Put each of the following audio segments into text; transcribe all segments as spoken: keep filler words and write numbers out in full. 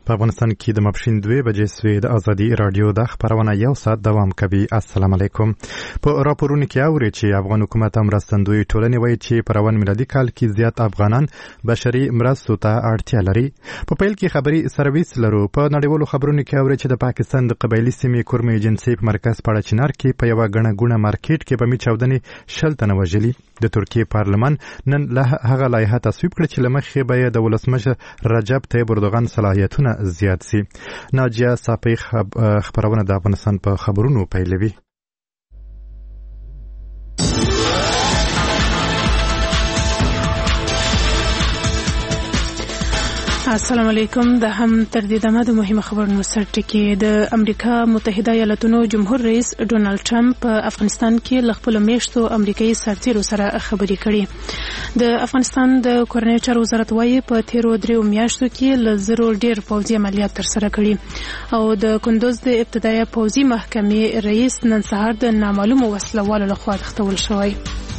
په افغانستان کې د ماپښین دوه بجې سوې د ازادي رادیو د خبرونه یو ساعت دوام کوي. السلام علیکم. په راپورونو کې اوري چې افغان حکومت مرستندوی ټولنې وایي چې په روان میلادي کال کې زیات افغانان بشري مرستو ته اړتیا لري. په پیل کې خبري سرویس لرو. په نړیوالو خبرونو کې اوري چې د پاکستان د قبایلی سیمې کورمه ایجنسی په مرکز پاړه چنار کې په یو غنه ګونه مارکیټ کې په می چاودنې شل تنه وژلي. د ترکیه پارلمان نن له هغه لایحه تصویب کړ چې لمخې به د ولسمشر رجب طیب اردوغان صلاحیتونه زیات سي. ناجیه صافی خبرونه د افغانستان په خبرونو پیلوي. السلام علیکم. د هم تر دې دمه د مهمه خبرونو سرټکی. د امریکا متحده ایالاتونو جمهور رئیس ډونالد ټرمپ په افغانستان کې ل خپل میشتو امریکایي سرتیرو سره خبرې کړې. د افغانستان د کورنیو چارو وزارت وايي په تیرو دریو میاشتو کې ل زرو ډیر پوځي عملیات تر سره کړي او د کندوز د ابتدایي پوځي محکمې رئیس نن سهار د نامعلومو وسلوالو لخوا تختول شوی.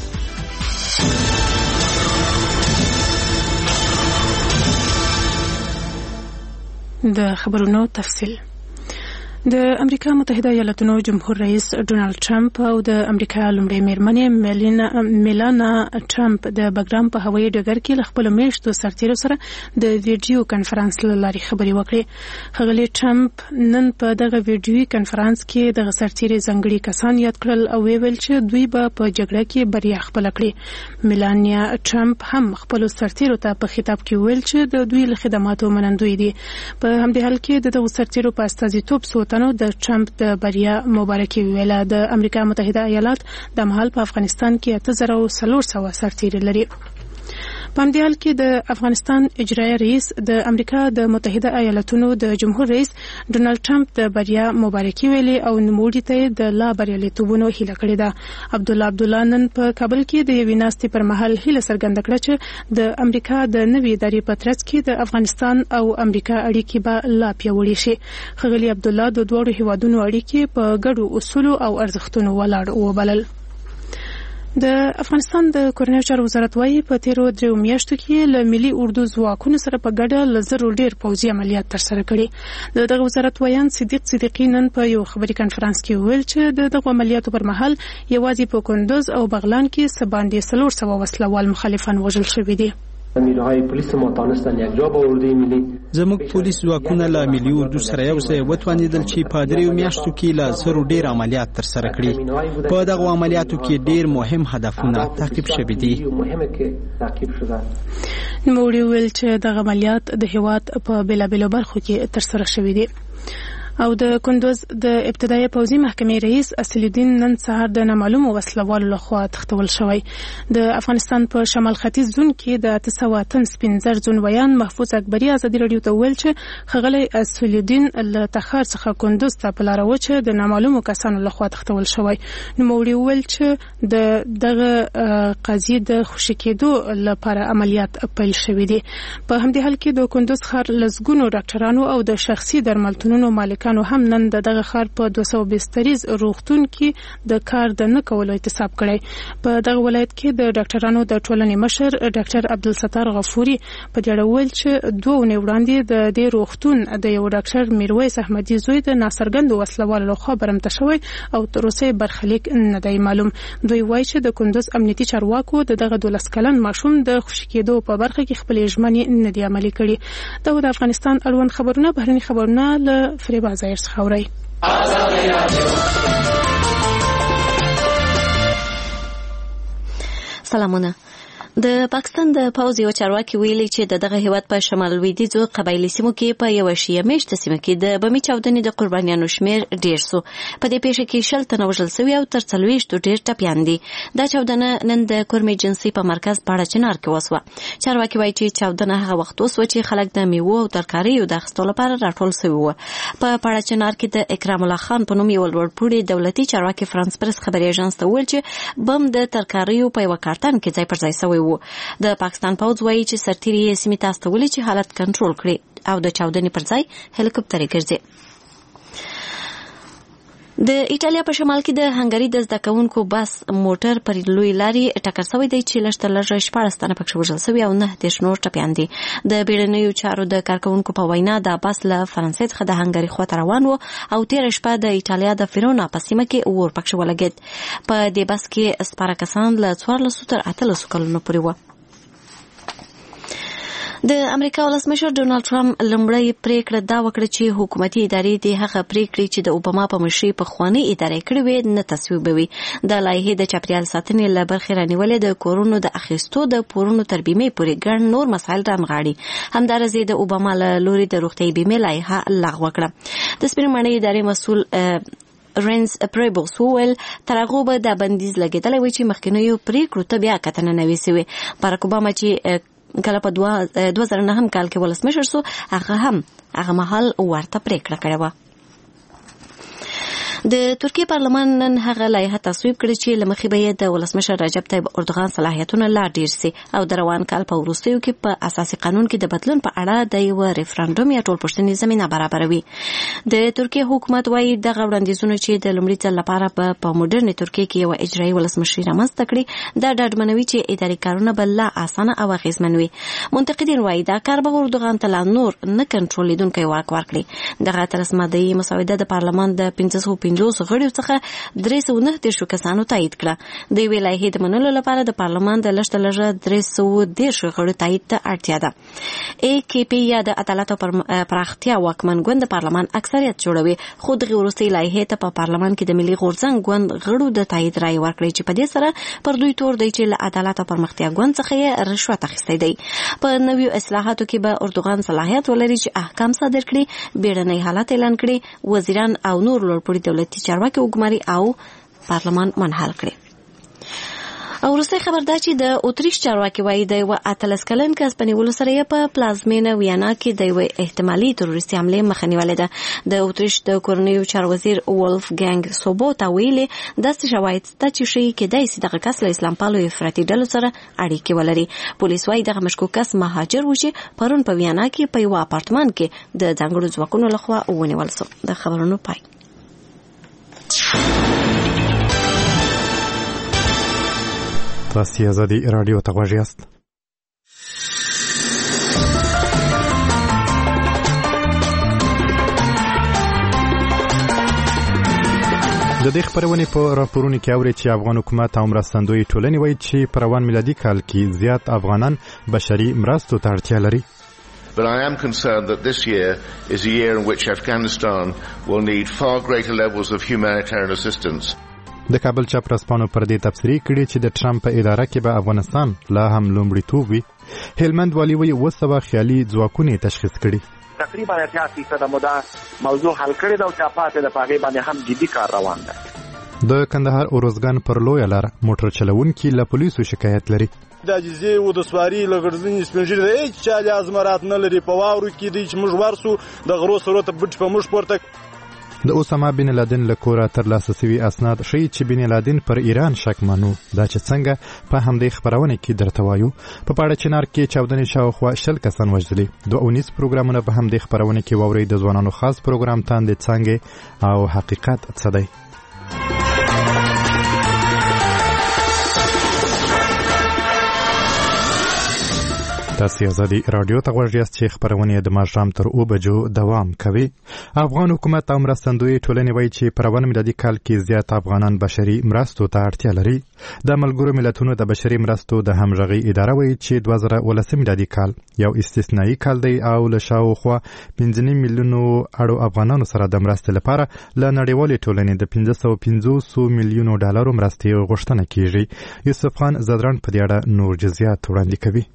د خبرونو تفصیل. د امریکا متحده ایالاتونو جمهور رئیس ډونالد ټرمپ او د امریکا لومړۍ میرمنې میلینا میلانا ټرمپ د بګرام په هوایي ډګر کې ل خپل میشتو سرتیرو سره د ویډیو کانفرنس له لارې خبرې وکړې. ښاغلي ټرمپ نن په دغه ویډیوي کانفرنس کې د سرتیري ځانګړي کسان یاد کړل او ویل چې دوی به په جګړه کې بریا خپل کړي. میلانیا ټرمپ هم خپل سرتیرو ته په خطاب کې ویل چې د دوی له خدماتو منندوی دي. په همدې حال کې د دغه سرتیرو په استازیتوب څو نو د ټرمپ د بریا مبارکي ویله. د امریکا متحده ایالات د مهال په افغانستان کې اته زره او څلور سوه سرتیري لري. په همدې حال کې د افغانستان اجرایي رئیس د امریکا د متحده ایالاتونو د جمهور رئیس ډونالد ټرمپ د بریا مبارکي ویلې او نوموړي ته د لا بریالیتوبونو هیله کړې ده. عبدالله عبدالله نن په کابل کې د یوې ناستې پر مهال هیله څرګنده کړه چې د امریکا د نوې ادارې په ترڅ کې د افغانستان او امریکا اړیکې به لا پیاوړې شي. ښاغلي عبدالله د دواړو هیوادونو اړیکې په ګډو اصولو او ارزښتونو ولاړ وبلل. د افغانستان د کورنیو چارو وزارت وايي په تیرو دریو میاشتو کې له ملي اردو ځواکونو سره په ګډه له زرو ډیر پوځي عملیات ترسره کړي. د دغه وزارت ویان صدیق صدیقی نن په یو خبري کانفرنس کې ویل چې د دغه عملیاتو پر مهال یوازې په کندوز او بغلان کې څه باندې څلور سوه وسلوال مخالفان وژل شوي دي. نیروهای پلیس ما تانستن یک جا با اردوی ملی زموږ پولیس ځواکونه له ملي اردو سره یو ځای وتوانېدل چې په دریو میاشتو کې له زرو ډیر عملیات ترسره کړي. په دغه عملیاتو کې ډیر مهم هدفونه تعقیب شوي دي. نوموړي ویل چې دغه عملیات د هیواد په بېلابېلو برخو کې ترسره شوي دي. او د کندوز د ابتدایي پوځي محکمې رئیس اصلالدین نن سهار د نامعلومو وسلوالو لخوا تختول شوی. د افغانستان په شمال ختیځ زون کې د اته سوه اتم سپین زر زونویان محفوظ اکبري ازادي راډیو ته ویل چې ښاغلی اصلالدین له تخار څخه کندوز ته په لاره و چې د نامعلومو کسانو لخوا تختول شوی. نوموړي ویل چې د دغه قضیې د خوشي کېدو لپاره عملیات پیل شوي دي. په همدې حال کې د کندوز ښار لسګونو ډاکټرانو او د شخصي درملتونونو مالک کانو هم نن د دغه ښار په دوه سوه بستریز روغتون کې د کار د نه کولو اعتصاب کړی. په دغه ولایت کې د ډاکټرانو د ټولنې مشر ډاکټر عبدالستار غفوري په دې اړه ویل چې دوه اونۍ وړاندې د دې روغتون د یو ډاکټر میرویس احمدي زوی د ناڅرګندو وسلوالو لخوا برمته شوی او تر اوسه برخلیک نه دی معلوم. دوی وایي چې د کندوز امنیتي چارواکو د دغه دولس کلن ماشوم د خوشي کېدو په برخه کې خپلې ژمنې نه دي عملي کړي. دا د افغانستان اړوند خبرونه بهرني خبرونه له فریبا ظاهر څخه اورئ. سلامونه. د پاکستان د پوځ یو چارواکي ویلي چې د دغه هیواد په شمال لویدیځو قبایلی سیمو کې په یو شیعه میشته سیمه کې د بمي چاودنې د قربانیانو شمیر ډیر سو. په دې پیښه کې شل تنه وژل شوي او تر څلوېښتو ډیر ټپیان دي. دا چاودنه نن د کورمې جنسي په مرکز پاړه چنار کې وسوه. چارواکي وایي چې چاودنه هغه وخت وسوه چې خلک د میوو او ترکاریو د اخیستلو لپاره راټول شوي وو. په پاړه چنار کې د اکرام الله خان په نوم یو لوړپوړي دولتي چارواکي فرانس پرس خبري اژانس ته ویل چې بم د ترکاریو په یو کارتن کې ځای پر ځای شوی وو. د پاکستان پوځ وایي چې سرتیري یې سیمې ته استولي چې حالت کنټرول کړي او د چاودنې پر ځای هلیکوپټر یې ګرځي. د ایټالیا په شمال کې د هنګری د زده کوونکو بس موټر پر لوی لاري ټکر شوی دی چې لږ تر لږه شپاړس تنه پکې وژل شوي او نه دېرش نور ټپیان دي. د بیړنیو چارو د کارکوونکو په وینا دا بس له فرانسې څخه د هنګری خواته روان و او تېره شپه د ایټالیا د فیرونا په سیمه کې اور پکې ولګېد. په دې بس کې سپاره کسان له څوارلسو تر اتلسو کلونو پورې وو. د امریکا ولسمشر ډونالد ټرمپ لومړی پریکړه دا وکړه چې حکومتي ادارې د هغه پریکړې چې د اوباما په مشرۍ پخوانۍ ادارې کړې وې نه تصویبوي. د لایحې د چاپیریال ساتنې له برخې رانیولې د کورونو د اخیستو د پورونو تر بیمې پورې ګڼ نور مسایل رانغاړي. همدارسې د اوباما له لوري د روغتیايي بیمې لایحه لغوه کړه. د سپین ماڼۍ ادارې مسؤل رینس پریبوس وویل تر هغه به دا بندیز لګېدلی وي چې مخکینیو پریکړو ته بیا کتنه نه وي سوې. باراک اوباما چې کله په دوه زره نهم کال کې ولسمشر سو هغه هم هغه مهال ورته پریکړه کړې وه. د ترکیه پارلمان نن هغه لایحه تصویب کړې چې له مخې به یې د ولسمشر رجب طیب اردوغان صلاحیتونه لا ډېر سي او د روان کال په وروستیو کې په اساسي قانون کې د بدلون په اړه د یو ریفرندوم یا ټولپوښتنې زمینه برابروي. د ترکیه حکومت وايي دغه وړاندیزونه چې د لومړي ځل لپاره په مدرنې ترکیه کې یو اجرایي ولسمشر رامنځته کړي دا ډاډمنوي چې اداري کارونه به لا اسانه او اغېزمن وي. منتقدین وايي دا کار به اردوغان ته لا نور نه کنټرولېدونکی واک ورکړي. دغه ترسمادي مسوده د پارلمان د پنځه سوه پنځوس غړیو څخه درې سوه نهه دېرشو کسانو تایید کړه. د یوې لایحې د منلو لپاره د پارلمان د لږ تر لږه درې سوه دېرشو غړو تایید ته اړتیا ده. ای کې پی یا د عدالت او پراختیا واکمن ګوند د پارلمان اکثریت جوړوي خو دغه وروستۍ لایحې ته په پارلمان کې د ملي غورځنګ ګوند غړو د تایید رایې ورکړې چې په دې سره پر دوی تور دی چې له عدالت او پرمختیا ګوند څخه یې رشوت اخیستی دی. په نویو اصلاحاتو کې به اردوغان صلاحیت ولري چې احکام صادر کړي، بیړنی حالت اعلان کړي، وزیران او نور لوړپوړي دولتي چارواکي وګماري او پارلمان منحل کړي. او وروستی خبر دا چې د اتریش چارواکي وایي د یوه اتلس کلن کس په نیولو سره یې په پلازمینه ویانا کې د یوې احتمالي تروریستي حملې مخه نیولې ده. د اتریش د کورنیو چارو وزیر ولفګانګ سوبوتا ویلي داسې شواهد شته چې ښیي کیدای شي دغه کس له اسلام پالو افراطي ډلو سره اړیکې ولري. پولیس وایي دغه مشکوک کس مهاجر و چې پرون په ویانا کې په یوه اپارتمان کې د ځانګړو ځواکونو لخوا ونیول شو. د خبرونو پای. تاسو ازادي رادیو ته غوږ یاست. د دې خبرونې په راپورونو کې اوري چې افغان حکومت او مرستندوی ټولنې وایي چې په روان میلادي کال کې زیات افغانان بشري مرستو ته اړتیا لري. But I am concerned that this year is a year in which Afghanistan will need far greater levels of humanitarian assistance. د کابل چاپرسپانو پر دې تبصرې کړي چې د ټرمپ په اداره کې به افغانستان لا هم لومړیتوب وي. هلمند والي وایي اوس سوه خیالي ځواکونه تشخیص کړي. تقریبا اتیا فیصده مو دا موضوع حل کړې ده او چې پاتې د پاغې باندې هم جدي کار روان ده. د کندهار اورزګان پر لویه لار موټر چلونکي له پولیسو شکایت لري. د عجزي او د سواري لګړځنی سپنجر د هیڅ چالي ازمرات نه لري. په واورو کې دی چې موږ ورسو د غرو سره ته بټ په موږ پورته. د اوسامه بن لادن له کوره ترلاسه شوي اسناد ښیي چې بن لادن پر ایران شک منو. دا چې څنګه په همدې خبرونه کې درته وایو. په پاړه چنار کې چاودنې شاوخوا شل کسان وژلي. دوه اونیز پروګرامونه په همدې خبرونه کې واوري. د ځوانانو خاص پروګرام تاندې څنګه او حقیقت څه دی. تاسو ازادي رادیو ته غوږ یاست چې خبرونه د ماښام تر اوه بجو دوام کوي. افغان حکومت او مرستندوی ټولنې وایي چې په روان میلادي کال کې زیات افغانان بشري مرستو ته اړتیا لري. د ملګرو ملتونو د بشري مرستو د همغږي اداره وایي چې دوه زره ولسم میلادي کال یو استثنایی کال دی او له شاوخوا پنځه میلیونو اړو افغانانو سره د مرستې لپاره له نړیوالې ټولنې د پنځه سوه پنځوس میلیونو ډالرو مرستې غوښتنه کیږي. یوسف خان زدران په دې اړه نور جزئیات وړاندې کوي.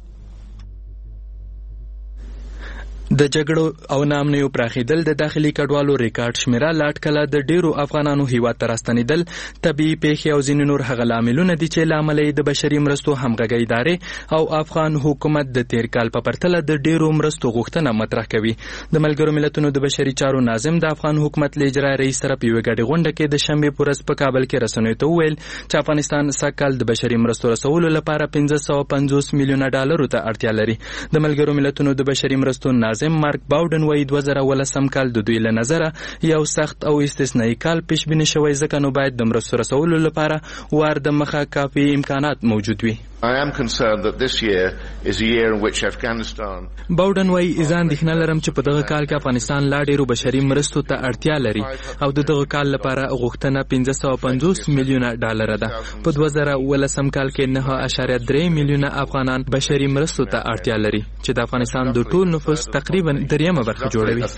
د جګړو او نامنیو پراخېدل د داخلي کډوالو ریکارډ شمیره لاټ کله د ډیرو افغانانو هیواد ته راستنېدل طبیعي پیښې او ځینې نور هغه لاملونه دي چې له امله یې د بشري مرستو همغږۍ ادارې او افغان حکومت د تیر کال په پرتله د ډیرو مرستو غوښتنه مطرح کوي. د ملګرو ملتونو د بشري چارو ناظم د افغان حکومت له اجرایي رئیس سره په یوه ګډه غونډه کې د شنبې په ورځ په کابل کې رسنیو ته وویل چې افغانستان سږکال د بشري مرستو رسولو لپاره پنځه سوه پنځوس میلیونه ډالرو ته اړتیا لري. د ملګرو ملتونو د بشري مرستو ناظم منظم مارک باودن وایي دوه زره ولسم کال د دوی له نظره یو سخت او استثنایی کال پیش بینی شوی، ځکه نو باید د مرستو رسولو لپاره وار د مخه کافي امکانات موجود وي. I am concerned that this year is a year in which Afghanistan باودن وایي ځان اندېښنه لرم چې په دغه کال کې افغانستان لا ډېرو بشري مرستو ته اړتیا لري او د دغه کال لپاره غوښتنه پنځه سوه پنځوس میلیونه ډالره ده. په دوه زره ولسم کال کې نهه اعشاریه درې میلیونه افغانان بشري مرستو ته اړتیا لري چې د افغانستان د ټول نفوس تقریبا دریمه برخه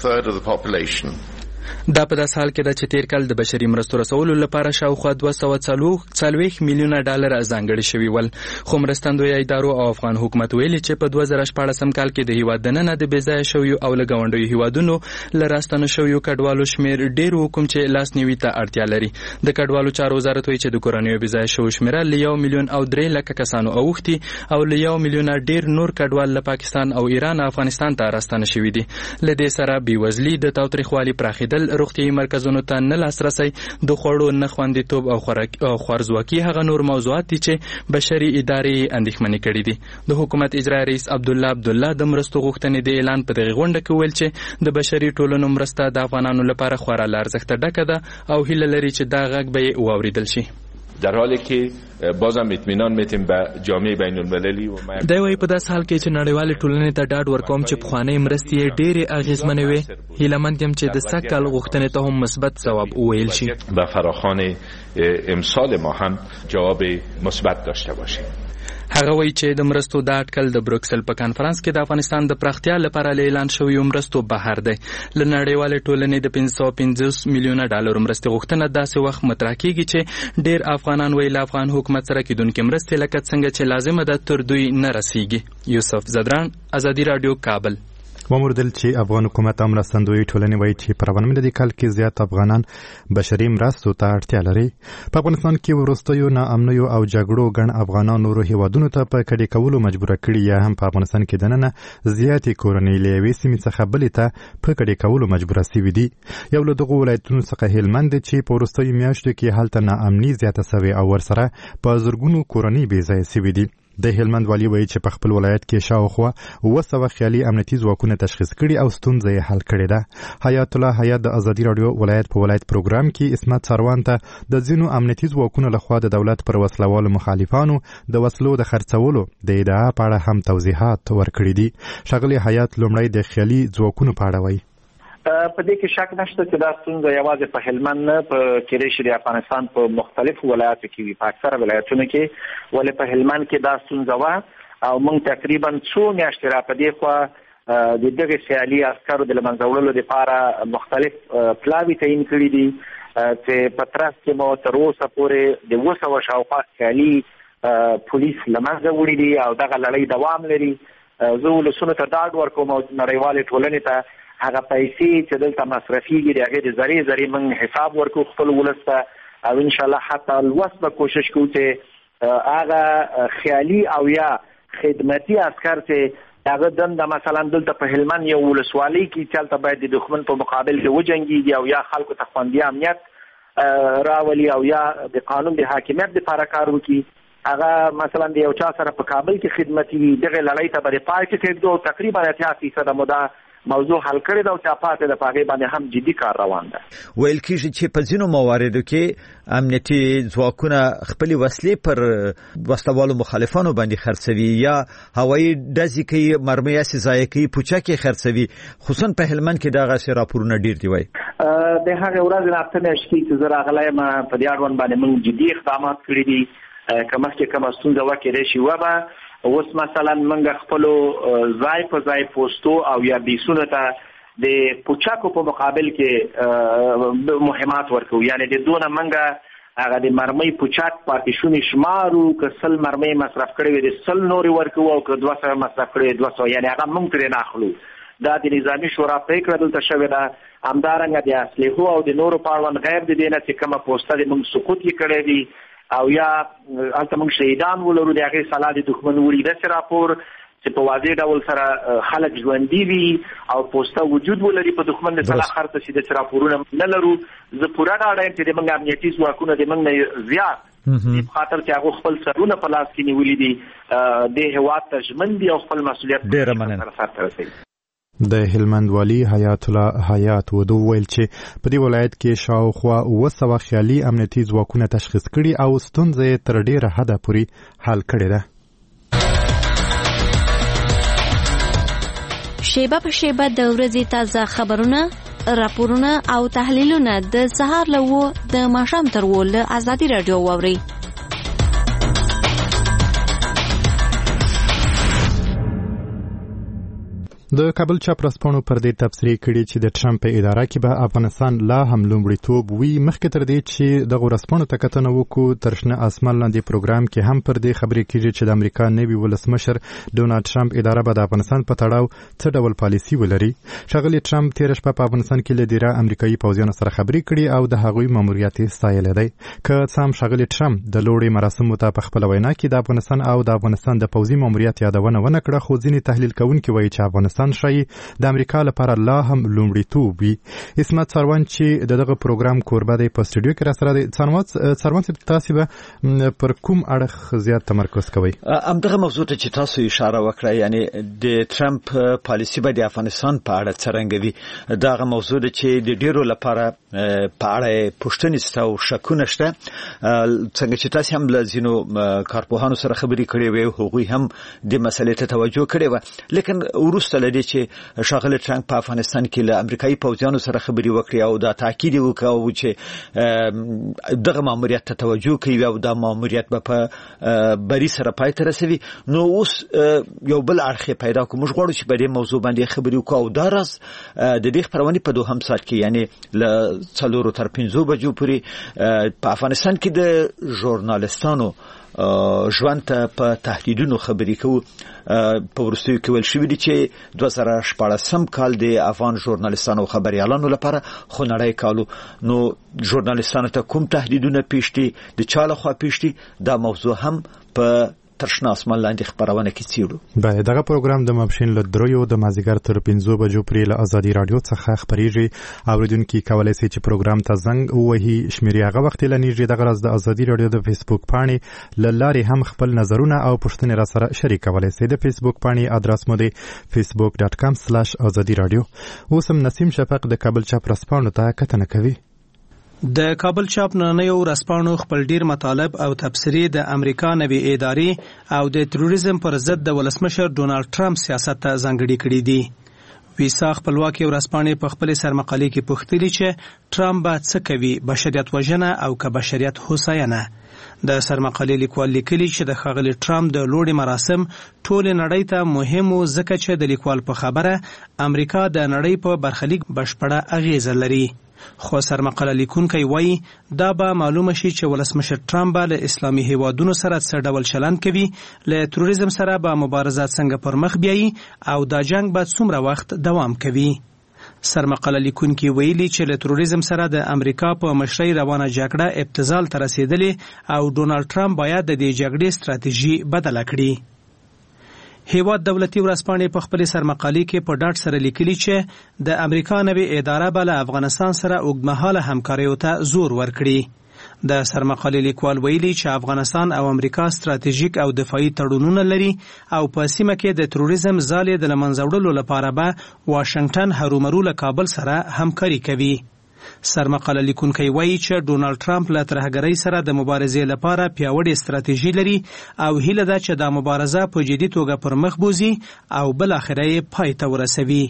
جوړوي. دا په داس حال کې ده چې تیر کال د بشري مرستو رسولو لپاره شاوخوا دوه سوه څلوېښت میلیونه ډالر ځانګړي شوي ول، خو مرستندویه ادارو او افغان حکومت ویلي چې په دوه زره شپاړسم کال کې د هیواد دننه د بېځایه شویو او له ګاونډیو هیوادونو له راستنه شویو کډوالو شمېر ډېر و، کوم چې لاسنیوي ته اړتیا لري. د کډوالو چارو وزارت وایي چې د کورنیو بېځایه شویو شمېره له یو میلیون او درې لکه کسانو اوښتي او له یو میلیونه ډېر نور کډوال له پاکستان او ایران افغانستان ته راستنه شوي دي. له دې سره بېوزلي، د تاوتریخوالي پراخېدل، روغتیايي مرکزونو ته نه لاسرسی، د خوړو نه خوندیتوب او خوارځواکي هغه نور موضوعات دي چې بشري ادارې اندېښمنې کړي دي. د حکومت اجرایي رئیس عبدالله عبدالله د مرستو غوښتنې د اعلان په دغه غونډه کې ویل چې د بشري ټولنو مرسته د افغانانو لپاره خورا له ارزښته ډکه ده او هیله لري چې دا غږ به یې واورېدل شي. در حالی که بازم اطمینان میتیم به جامعه بین المللی و ما دا وایي په داس حال کې چې نړیوالې ټولنې ته ډاډ ورکوم چې پخوانۍ مرستې یې ډېرې اغېزمنې وې. هیلهمند یم چې د سږ کال غوښتنې ته هم مثبت ځواب وویل شي. به فراخوان امسال ما هم جواب مثبت داشته باشیم. هغه وایي چې د مرستو د اټکل د بروکسل په کانفرنس کې د افغانستان د پراختیا لپاره اعلان شویو مرستو بهر دی. له نړیوالې ټولنې د پنځه سوه پنځوس میلیونه ډالرو مرستې غوښتنه داسې وخت مطرح کېږي چې ډېر افغانان وایي له افغان حکومت سره کېدونکې مرستې لکه څنګه چې لازمه ده تر دوی نه رسیږي. یوسف زدران، ازادي راډیو، کابل. وموردل چې افغان حکومت هم مرستندویي ټولنې وایي چې په روان میلادي کال کې زیات افغانان بشري مرستو ته اړتیا لري. په افغانستان کې وروستیو ناامنیو او جګړو ګڼ افغانان نورو هیوادونو ته په کډې کولو مجبوره کړي، یا هم په افغانستان کې دننه زیاتې کورنۍ له یوې سیمې څخه بلې ته په کډې کولو مجبوره سوي دي. یو له دغو ولایتونو څخه هلمند دی چې په وروستیو میاشتو کې هلته ناامني زیاته سوې او ورسره په زرګونو کورنۍ بېځایه سوي دي. د هلمند والي وایي چې په خپل ولایت کې شاوخوا اوه سوه خیالي امنیتي ځواکونه تشخیص کړي او ستونزه یې حل کړې ده. حیات الله حیات د ازادي راډیو ولایت په ولایت پروګرام کې اسمت سروان ته د ځینو امنیتي ځواکونو لخوا د دولت پر وسلوالو مخالفانو د وسلو د خرڅولو د ادعا په اړه هم توضیحات ورکړي دي. ښاغلي حیات لومړی د خیالي ځواکونو په اړه وایي. په دې کې شک نشته چې دا ستونزه یوازې په هلمند نه په کېدای شي د افغانستان په مختلفو ولایاتو کې وي، په اکثره ولایتونو کې، ولې په هلمند کې دا ستونزه وه او موږ تقریبا څو میاشتې را په دې خوا د دغه سیالي عسکرو د له منځه وړلو دپاره مختلف پلاوي تعین کړي دي چې په ترڅ کې مو تر اوسه پورې د اوه سوه شاوخوا خیالي پولیس له منځه وړي دي او دغه لړۍ دوام لري. زه ولسونو ته ډاډ ورکوم او نړیوالې ټولنې ته هغه پیسې چې دلته مصرفېږي د هغې د ذرې ذرې موږ حساب ورکړو خپل ولس ته او انشاءالله حتی لوس به کوشش کوو چې هغه خیالي او یا خدمتي عسکر چې هغه دنده مثلا دلته په هلمند یو ولسوالۍ کې چې هلته باید د دښمن په مقابل کې وجنګېږي او یا خلکو ته خوندي امنیت راولي او یا د قانون د حاکمیت دپاره کار وکړي، هغه مثلا د یو چا سره په کابل کې خدمتي وي، دغه لړۍ ته به د پای کې کېږدو. تقریبا اتیا فیصده موده موضوع حل کړی ده او چې پاتې د پاغې باندې هم جدي کار روان ده. ویل کېږي چې په ځینو مواردو کې امنیتي ځواکونه خپلې وسلې پر وسلوالو مخالفانو باندې خرڅوي یا هوایي ډزې کوي، مرمۍ هسې ضایع کوي، پوچکې خرڅوي. خصوصا په هلمند کې دغسې راپورونه ډېر دي. وایي د هغې ورځې نه اته میاشتې چې زه راغلی یم په دې اړوند باندې موږ جدي اقدامات کړي دي. که مخکې کومه ستونزه وه کېدای شي وبه، اوس مثلا موږ خپلو ځای په ځای پوسټو او یا بیسونو ته د پوچاکو په مقابل کې مهمات ورکوو، یعنې د دونه موږ هغه د مرمۍ پوچاک پاتې شونې شمارو، که سل مرمۍ مصرف کړې وي د سل نورې ورکوو او که دوه سوه مصرف کړې وي دوه سوه، یعنې هغه موږ ترې نه اخلو. دا د نظامي شورا پرېکړه دلته شوې ده. همدارنګه د اسلحو او د نورو په اړوند غیر د دې نه چې کومه پوسټه د موږ سقوط یې کړی دي او یا هلته موږ شهیدان ولرو، د هغې سلا د دښمن وړي داسې راپور چې په واضح ډول سره خلک ژوندي وي او پوسټه وجود ولري په دښمن د سلا خرڅه شي داسې راپورونه نه لرو. زه پوره ډاډه یم چې د موږ امنیتي ځواکونه د موږ نه زیات دې په خاطر چې هغه خپل سرونه په لاس کې نیولي دي، دې هېواد ته ژمن دي او خپل مسؤلیت ډېره مننه. د هلمند والی حیات الله حیات ودو ویل چې په دې ولایت کې شاوخوا اوه سوه خیالي امنیتي ځواکونه تشخیص کړي او ستونزې تر ډیره حده پورې حل کړې ده. شیبه په شیبه د ورځې تازه خبرونه، راپورونه او تحلیلونه د سهار له اوه د ماښام تر اوه له ازادي راډیو واورئ. د کابل چاپ رسپانو پر دې تبصرې کړي چې د ټرمپ په اداره کې به افغانستان لا هم لومړیتوب وي. مخکې تر دې چې دغه رسپانو ته کتنه وکړو، تر شنه اسمان لاندې پروګرام کې هم پر دې خبرې کېږي چې د امریکا نوي ولسمشر ډونالډ ټرمپ اداره به د افغانستان په تړاو څه ډول پالیسي ولري. ښاغلي ټرمپ تېره شپه په افغانستان کې له ډېره امریکایي پوځیانو سره خبرې کړي او د هغوی ماموریت یې ستایلی دی. که څه هم ښاغلي ټرمپ د لوړې مراسمو ته په خپله وینا کې د افغانستان او د افغانستان د پوځي ماموریت یادونه ونه کړه، خو ځینې تحلیل کوونکي وایي چې افغانستان شایي د امریکا لپاره لا هم لومړیتوب وي. اسمت سروان چې دغه پروګرام کوربه دی په سټوډیو کې راسره دی. سروان صاحب، تاسو به پر کوم اړخ زیات تمرکز کوئ؟ همدغه موضوع ته چې تاسو اشاره وکړه، یعنی د ټرمپ پالیسي به د افغانستان په اړه څرنګه وي، دغه موضوع ده چې د ډیرو لپاره په اړه پوښتنې شته او شکونه شته. څنګه چې تاسو هم له ځینو کارپوهانو سره خبرې کړې وې، هغوی هم د مسلې ته توجه کړې وه، لیکن وروسته له دې چې ښاغلی ټرمپ په افغانستان کې له امریکایي پوځیانو سره خبرې وکړي او دا تاکید یې وکړ چې دغه ماموریت ته توجه کوي او دا ماموریت به په بري سره پای ته رسوي، نو اوس یو بل اړخ پیدا کوو. موږ غواړو چې په دې موضوع باندې خبرې وکړو او دا راز د دې خپرونې په دوهم ساعت کې، یعنی له څلورو تر پنځو بجو پورې په افغانستان کې د ژورنالستانو ژوند ته په تهدیدونو خبرې کوو. په وروستیو کې ویل شوي دي چې دوه زره شپاړسم کال د افغان ژورنالستانو او خبریالانو لپاره خونړی کال و. نو ژورنالستانو ته کوم تهدیدونه پیښ دي، د چا لخوا پیښ دي، دا موضوع هم په تر شنه اسمان لاندې خبرونه کې څیړو. بله، دغه پروګرام د ماپښین له دریو د مازدیګر تر پنځو بجو پورې له ازادي راډیو څخه خپریږي. اوریدونکي کولی شي چې پروګرام ته زنګ ووهي، شمیرې هغه وخت اعلانیږي. دغه راز د ازادي راډیو د فیسبوک پاڼې له لارې هم خپل نظرونه او پوښتنې را سره شریکولی شي. د فیسبوک پاڼې ادرس مو دی فیسبوک ډاټ کام سلاش ازادي راډیو. اوس هم نسیم شفق د کابل چاپ رسپانو ته کتنه کوي. د کابل چاپ نننیو ورځپاڼو خپل ډیر مطالب او تبصرې د امریکا نوي ادارې او د تروریزم پر ضد د ولسمشر ډونالډ ټرمپ سیاست ته ځانګړي کړي دي. ویسا خپلواکي ورځپاڼې په خپل سرمقالې کې پوښتلي چې ټرمپ به څه کوي، بشریت وژنه او که بشریت هوساینه. د سرمقالې لیکوال لیکلي چې د ښاغلي ټرمپ د لوړې مراسم ټولې نړۍ ته مهم و، ځکه چې د لیکوال په خبره امریکا د نړۍ په برخلیک بشپړه اغیزه لري. خو سرمقاله لیکونکی وایي دا به معلومه شي چې ولسمشر ټرمپ به له اسلامي هیوادونو سره څه ډول چلند کوي، له تروریزم سره به مبارزه څنګه پر مخ بیایي او دا جنگ به څومره وخت دوام کوي. سرمقاله لیکونکی ویلي چې له تروریزم سره د امریکا په مشرۍ روانه جګړه ابتذال ته رسیدلې او ډونالډ ټرمپ باید د دې جګړې ستراتیژي بدله کړي. هیواد دولتي ورځپاڼې په خپل سرمقالې کې په ډاډ سره لیکلي چې د امریکا نوي اداره به له افغانستان سره اوږدمهاله همکاریو ته زور ورکړي. د سرمقالې لیکوال ویلي چې افغانستان او امریکا ستراتیژیک او دفاعي تړونونه لري او په سیمه کې د تروریزم ځالې د له منځه وړلو لپاره به واشنګټن هرومرو له کابل سره همکاري کوي. سرمقاله لیکونکی وایي چې ډونالډ ټرمپ له ترهګرۍ سره د مبارزې لپاره پیاوړې ستراتیژي لري او هیله ده چې دا مبارزه په جدي توګه پر مخ بوځي او بالاخره یې پای ته ورسوي.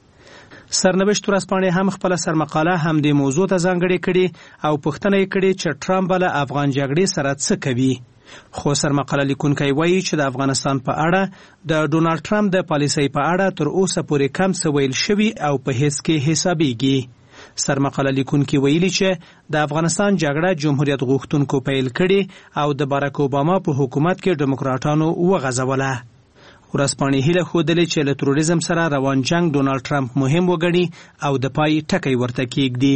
سرنوشت ورځپاڼې هم خپله سرمقاله هم د موضوع ته ځانګړې کړي او پوښتنه یې کړې چې ټرمپ به له افغان جګړې سره څه کوي. خو سرمقاله لیکونکی وایي چې د افغانستان په اړه د ډونالډ ټرمپ د پالیسۍ په اړه تر اوسه پورې کم څه ویل شوي او په هیڅ کې حسابېږي. سرمقاله لیکونکي ویلي چې د افغانستان جګړه جمهوریت غوښتونکو پیل کړي او د باراک اوباما په حکومت کې ډیموکراټانو وغځوله. ورځپاڼې هیله ښودلې چې له تروریزم سره روان جنگ ډونالډ ټرمپ مهم وګڼي او د پای ټکی ورته کېږدي.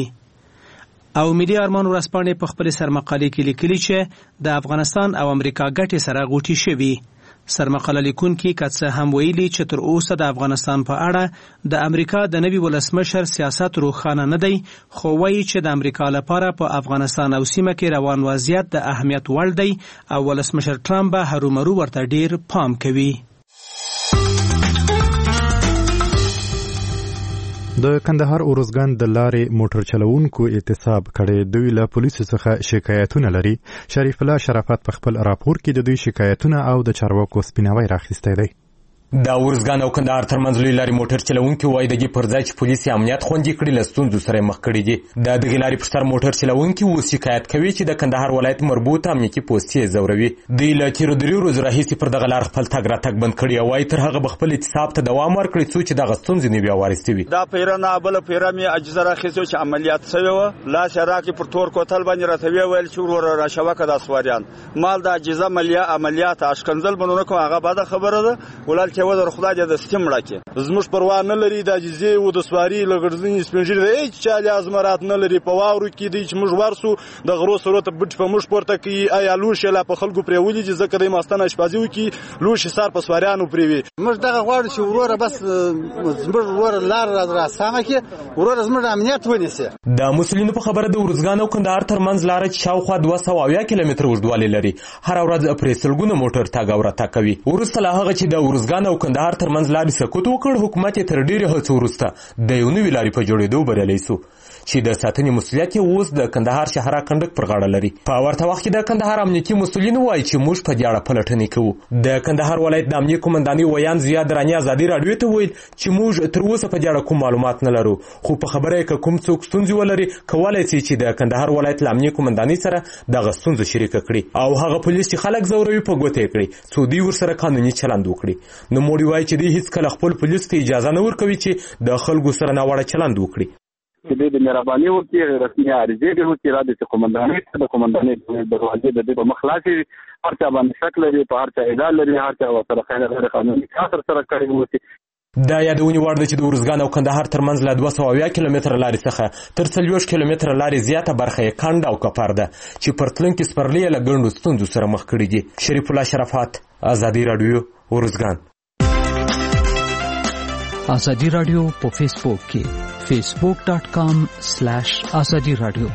او ملي ارمان ورځپاڼې په خپل سرمقالې کې لیکلي چې د افغانستان او امریکا ګټې سره غوټې شوي. سرمقاله لیکونکي که څه هم ویلي چې تر اوسه د افغانستان په اړه د امریکا د نوي ولسمشر سیاست روښانه نه دی، خو وایي چې د امریکا لپاره په افغانستان او سیمه کې روان وضعیت د اهمیت وړ دی او ولسمشر ټرمپ به هرومرو ورته ډیر پام کوي. د کندهار اورزګان د لارې موټر چلوونکو اعتصاب کړي. دوی له پولیسو څخه شکایتونه لري. شریف الله شرافت په خپل راپور کې د دوی شکایتونه او د چارواکو سپیناوی راخیستی دی. د اورزګان او کندهار ترمنځ لوی لارې موټر چلوونکي وایي دغه پر ځای چې پولیس امنیت خوندي کړي له ستونزو سره مخ کړي دي. د دغه لارې پر سر موټر چلوونکي اوس شکایت کوي چې د کندهار ولایت مربوط امنیتي پوستې زوروي. دوی له تیرو دریو ورځو راهیسې پر دغه لار خپل تګ راتګ بند کړي او وایي تر هغه به خپل اعتصاب ته دوام ورکړي څو چې دغه ستونزې نه بیا وارثې وي. دا پیره نه بله پیره مې اجزه راخیستې چې عملیات شوی وه، لاس یې راکړې پر تور کوتل باندې راته ویې ویل چې وروره راشوکه دا سواریان مال د اجزه عملیات اشکنځل به نو نه کوم، هغه بده خبره ده. ولال چې وزر خدای دې سیستم راکې زموږ پروا نه لري. د اجزې و د سواري لګرځنې سپینجری د هیڅ چا لازمرات نه لري. په واورو کې دی چې موږ ورسو د غرو سره ته بټ په موږ پورته کوي. آیا لوښ لا په خلکو پرې ولي چې ځکه د ماستانه اشپازي وکي لوښ سار په سواریانو پرې وي. موږ دغه غواړو چې وروره بس زموږ وروره لار را سمه کې وروره زموږ امنیت ونیسي. د مسلمانانو په خبره د اورزګان او کندهار ترمنځ لار چې شاوخوا دوه سوه اویا کیلومتره اوږدوالی لري. هر ورځ پرې سلګونه موټر تګ او راتګ کوي. وروسته له هغه چې د اورزګان او کندهار ترمنځ لارې سکوت وکړ، حکومت یې تر ډېرې هڅو وروسته د یو نوي لارې په جوړېدو بریالی سو چې د ساتنې مسؤلیت یې اوس د کندهار شهرا کنډک پر غاړه لري. په ورته وخت کې د کندهار امنیتي مسؤلین وایي چې موږ په دې اړه پلټنې کوو. د کندهار ولایت د امنیت قومندانۍ ویان زیاد رانی ازادي راډیو ته ویل چې موږ تر اوسه په دې اړه کوم معلومات نه لرو، خو په خبره یې که کوم څوک ستونزې ولري کولی شي چې د کندهار ولایت له امنیت قومندانۍ سره دغه ستونزه شریکه کړي او هغه پولیس چې خلک ځوروي په ګوته یې کړي څو دوی ورسره قانوني چلند وکړي. نوموړي وایي چې دوی هېڅکله خپل پولیس ته اجازه نه ورکوي چې د خلکو سره ناوړه چلند وکړي. چې د مهرباني وکړي رسمي عریضې دې وکړي را د قومندانۍ ته د قومندانۍ دروازې د دې په مخ خلاصې هر چا باندې شک لري، په هر چا ادعا لري، هر چا ورسره خیال غیر قانوني کار سره کړی وي. دا یادونې وړ ده چې د اورزګان او کندهار ترمنځ له دوه سوه اویا کیلومتره لارې څخه تر څلوېښت کیلومتره لارې زیاته برخه یې کنډ او کپر ده چې پر تلونکي سپرلي یې له ګڼو ستونزو سره مخ کړي دي. شریف الله شرافت، ازادي راډیو، اورزګان. ازادي راډیو په فیسبوک کې facebook dot com slash azadi radio.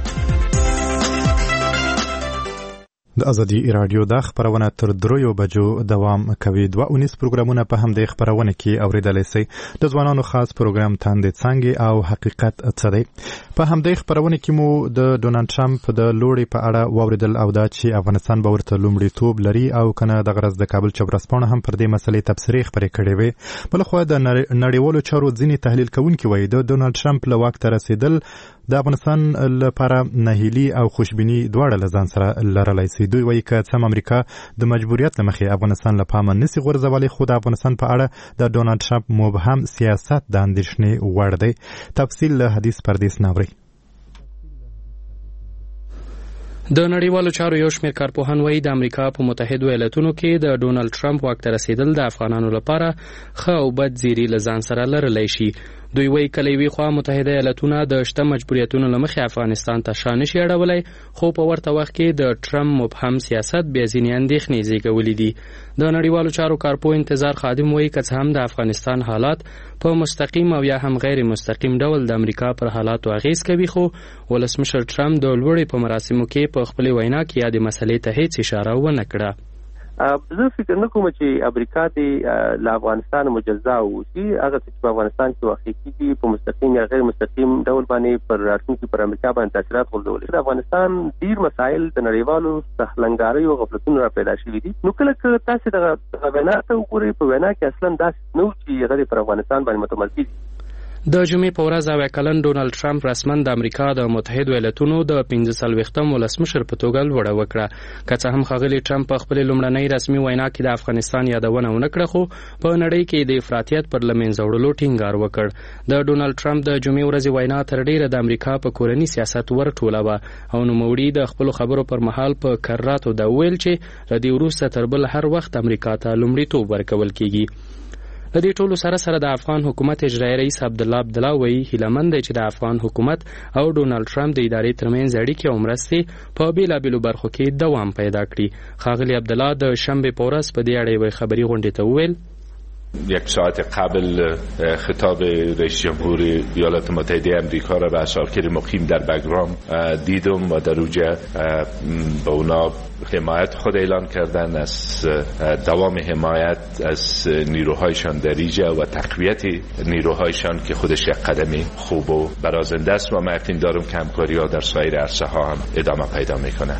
د ازادي راډیو د خبرونه تر دریو بجو دوام کوي. دوه اونیس پروګرامونه په همدې خبرونه کې اوریدلای شئ. د ځوانانو خاص پروګرام تاندې څنګه او حقیقت څه دی. په همدې خبرونه کې مو د ډونالد ټرمپ د لوړې په اړه واوریدل او دا چې افغانستان به ورته لومړیتوب لري او کنه د غرض د کابل چبرسپانه هم پر دې مسلې تبصرې خبرې کړې وې. بلخو د نړیوالو چارو ځینې تحلیل کوونکي وایي د ډونالد ټرمپ له واک ته رسیدل د افغانستان لپاره نهیلي او خوشبیني دواړه له ځان سره لرلی شي. دوی وایي که څه امریکا د مجبوریت له مخې افغانستان له پامه نسي غورځولی، خو د افغانستان په اړه د ډونالد ټرمپ مبهم سیاست د اندېښنې وړ دی. تفصیل له حدیث پردیس ناوري. د نړیوالو چارو یو شمېر کارپوهان وایي د امریکا په متحدو ایالتونو کې د ډونالد ټرمپ واک ته رسیدل د افغانانو لپاره ښه او بد زیری له ځان سره لرلی شي. دوی وایي کله یوې خوا متحده ایالتونه د شته مجبوریتونو له مخې افغانستان ته شا نشي اړولی، خو په ورته وخت کې د ټرمپ مبهم سیاست بیا ځینې اندېښنې زیږولي دي. د نړیوالو چارو کارپوه انتظار خادم وایي که څه هم د افغانستان حالات په مستقیم او یا هم غیر مستقیم ډول د امریکا پر حالاتو اغیز کوي، خو ولسمشر ټرمپ د لوړې په مراسمو کې په خپلې وینا کې یادې مسلې ته هیڅ اشاره ونه کړه. زه فکر نه کوم چې امریکا دې له افغانستان مجزا واوسي. هغه څه چې په افغانستان کې واقع کېږي په مستقیم یا غیر مستقیم ډول باندې پر راتلونکي پر امریکا باندې تاثیرات غورځولی. د افغانستان ډېر مسایل د نړیوالو سهلنګارۍ او غفلتونو را پیدا شوي دي. نو کله که تاسې دغه وینا ته وګورئ، په وینا کې اصلا داسې نه و چې هغه پر افغانستان باندې متمرکز دي. د جمعې په ورځ اویا کلن ډونالد ټرمپ رسما د امریکا د متحدو ایالتونو د پنځه څلوېښتم ولسمشر په توګه لوړه وکړه. که څه هم ښاغلي ټرمپ په خپلې لومړنۍ رسمي وینا کې د افغانستان یادونه ونه کړه، خو په نړۍ کې د افراطیت پر له منځه وړلو ټینګار وکړ. د ډونالد ټرمپ د جمعې ورځې وینا تر ډیره د امریکا په کورني سیاست ورټولوه او نوموړي د خپلو خبرو پر مهال په کراتو دا ویل چې له دې وروسته تر بل هر وخت امریکا ته لومړیتوب ورکول کیږي. د دې ټولو سره سره د افغان حکومت اجرایي رئیس عبدالله عبدالله وایي هیلهمند دی چې د افغان حکومت او ډونالد ټرمپ د ادارې ترمنځ اړیکې او مرستې په بېلابېلو برخو کې دوام پیدا کړي. ښاغلي عبدالله د شنبې په ورځ په دې اړه یوې خبري غونډې ته وویل یک ساعت قبل خطاب رئیس جمهور ایالات متحده آمریکا را به اساکر مقیم در بگرام دیدم و در اونجا به اونا حمایت خود اعلان کردن از دوام حمایت از نیروهایشان در اینجا و تقویت نیروهایشان که خودش یک قدم خوب و برازنده است و من یقین دارم که همکاری‌ها در سایر عرصه‌ها هم ادامه پیدا می‌کنند.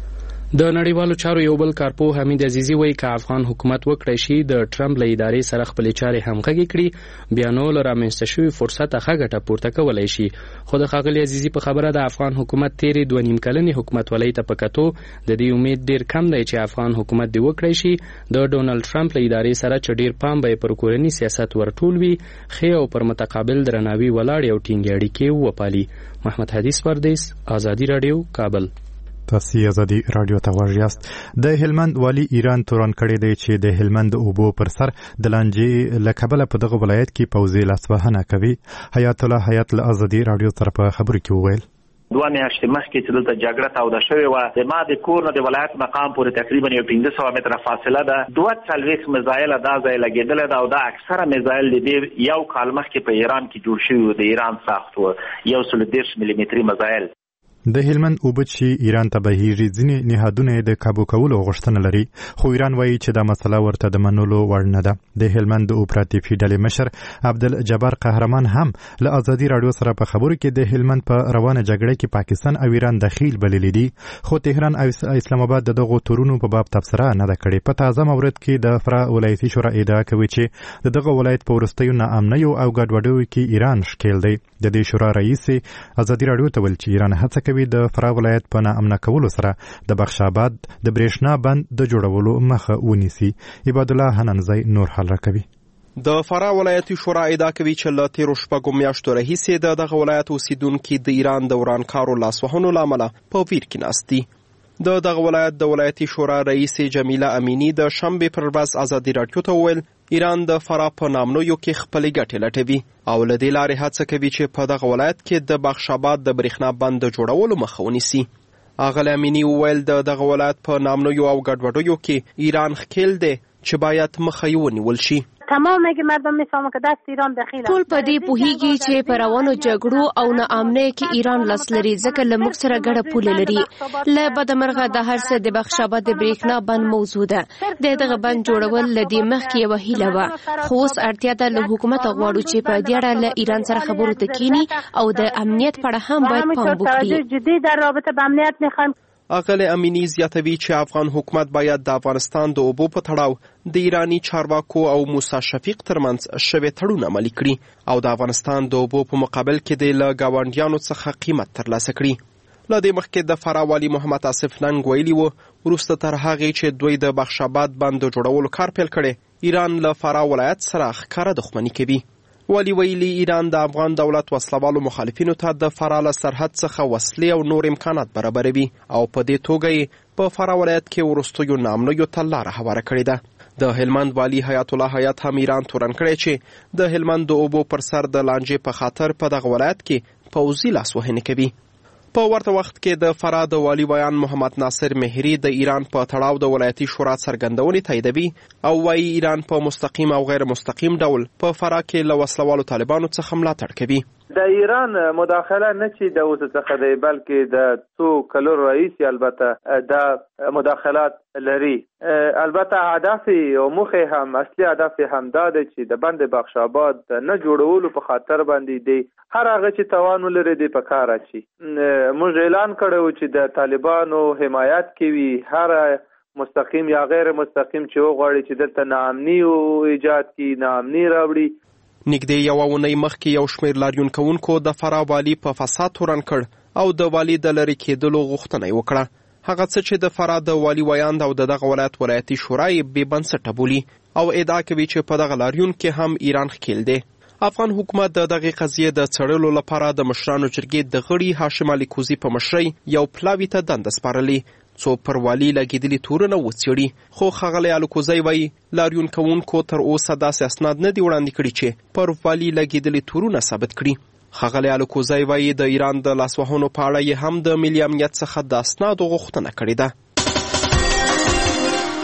د نړیوالو چارو یو بل کارپو حمید عزیزی وایي که افغان حکومت وکړی شي د ټرمپ له ادارې سره خپلې چارې همغږې کړي بیا نو له رامنځته شوي فرصت ښه ګټه پورته کولی شي. خو د ښاغلي عزیزي په خبره د افغان حکومت تیرې دوه نیم کلنې حکومتولۍ ته په کتو د دې امید ډېر کم دی چې افغان حکومت دې وکړی شي د ډونالډ ټرمپ له ادارې سره چې ډېر پام به یې پر کورني سیاست ورټول وي ښې او پر متقابل درناوي ولاړې او ټینګې اړیکې وپالي. محمد حدیث پردیس، آزادي راډیو، کابل. تاسو ازادي رادیو ته غوږ یاست. د هلمند والی ایران تورن کړی دی چې د هلمند اوبو پر سر د لانجې له کبله په دغه ولایت کې پوځي لاسوهنه کوي. حیات الله حیات له ازادي رادیو سره په خبرو کې وویل دوه میاشتې مخکې چې دلته جګړه توده شوې وه د ما د کور نه د ولایت مقام پورې تقریبا یو پنځه سوه متره فاصله ده. دوه څلوېښت میزایله دا ځای لګېدلی ده او دا اکثره میزایل د دې یو کال مخکې په ایران کې جوړ شوي وو، د ایران ساخت وو، یو سل دېرش ملي متري میزایل. د هلمند اوبه چې ایران ته بهیږي ځینې نهادونه د کابو کولو غوښتنه لري، خو ایران وایي چې دا مسله ورته د منلو وړ نه ده. د هلمند اپراتیفي ډلې مشر عبدالجبار قهرمان هم له ازادي راډیو سره په خبرو کې د هلمند په روانه جګړه کې پاکستان او ایران دخیل بللی دي، خو تهران او اسلام آباد د دغو تورونو په باب تبصره نه ده کړې. په تازه مورد کې د فرا ولایتي شورا ادعا کوي چې د دغه ولایت په وروستیو ناامنیو او ګډوډیو کې ایران ښکیل دی. د دې شورا رئیس ازادي راډیو ته ویل چې ایران هڅه کوي د فرا ولایت په ناامنه کولو سره د بخش آباد د برېښنا بند د جوړولو مخه ونیسي. عباد الله حننزی نور حل راکوي. د فرا ولایتي شورا ادعا کوي چې له تیرو شپږو میاشتو راهیسې د دغه ولایت اوسیدونکي د ایران د ورانکارو لاسوهنو له امله په ویر کې ناست دي. د دغه ولایت د ولایتي شورا رئیس جمیله امینی د شنبې پر ورځ ازادي راډیو ته وویل ایران د فرا په نامنویو کې خپلې ګټې لټوي او له دې لارې هڅه کوي چې په دغه ولایت کې د بخش آباد د برېښنا بند د جوړولو مخه ونیسي. اغلې امینی وویل د دغه ولایت په نامنویو او ګډوډیو کې ایران ښکیل دی چې باید مخه یې ونیول شي. تمام اگه مردم میفهمه که دست ایران دخیل ټول په دې پوهیږي چې په روانو جګړو او ناامنۍ کې ایران لاس لري، ځکه له موږ سره ګډه پوله لري. له بدمرغه د هر څه د بخش آباد د برېښنا بند موضوع ده. د دغه بند جوړول له دې مخکې یوه هیله وه، خو اوس اړتیا ده له حکومته غواړو چې په دې اړه له ایران سره خبرو ته کینی او د امنیت په اړه هم باید پام وکړي. جدي در رابطه با امنیت میخوایم. اغل امینی زیاتوي چې افغان حکومت باید د افغانستان د اوبو په تړاو د ایرانی چارواکو او موسی شفیق ترمنځ شوی تړون عملي کړي او د افغانستان د اوبو په مقابل کې د له ګاونډیانو څخه قیمت ترلاسه کړي. له دې مخکې د فرا والی محمد آصف ننګ ویلي و وروسته تر هغې چې دوی د بخش آباد بند د جوړولو کار پیل کړی، ایران له فرا ولایت سره ښکاره دښمني کوي. والی ویلي ایران د افغان دولت وسلوالو مخالفینو ته د فرا له سرحد څخه وسلې او نور امکانات برابروي او په دې توګه یې په فرا ولایت کې وروستیو ناامنیو ته لاره هواره کړې ده. د هلمند والی حیات الله حیات هم ایران تورن کړی چې د هلمند د اوبو پر سر د لانجې په خاطر په دغه ولایت کې پوځي لاسوهنې کوي. په ورته وخت کې د فرا د والی ویان محمد ناصر مهری د ایران په تړاو د ولایتي شورا څرګندونې تاییدوي او وايي ایران په مستقیم او غیر مستقیم ډول په فرا کې له وسلوالو طالبانو څخه ملاتړ کوي. د ایران مداخله نه چې د اوس څخه دی بلکې د څو کلو رئیس البته د مداخلات لري. البته هدف او مخه هم اصلي هدف هم دا دی چې د بند بخش آباد نه جوړولو په خاطر باندې دی هر هغه چې توان لري دی په کار اچي. موږ اعلان کړو چې د طالبانو حمایت کوي هر مستقیم یا غیر مستقیم چې وغواړي چې دلته ناامني او ایجاد کی ناامني راوړي. نږدې یوه اونۍ مخکې یو شمېر لاریون کوونکو د فرا والي په فساد تورن کړ او د والي د لرې کېدلو غوښتنه یې وکړه. هغه څه چې د فرا د والي ویاند او د دغه ولایت ولایتي شورا یې بې بنسټه بولي او ادعا کوي چې په دغه لاریون کې هم ایران ښکیل دی. افغان حکومت د دغه قضیې د څېړلو لپاره د مشرانو جرګې د غړي هاشم علي کوزي په مشرۍ یو پلاوي ته دنده سپارلې څو پر والي لګېدلي تورونه وڅېړي، خو ښاغلی الکوزی وایي لاریون کوونکو تر اوسه داسې اسناد نه دي وړاندې کړي چې پر والي لګېدلي تورونه ثابت کړي. ښاغلی الکوزی وایي د ایران د لاسوهنو په اړه یې هم د ملي امنیت څخه د اسنادو غوښتنه کړې ده.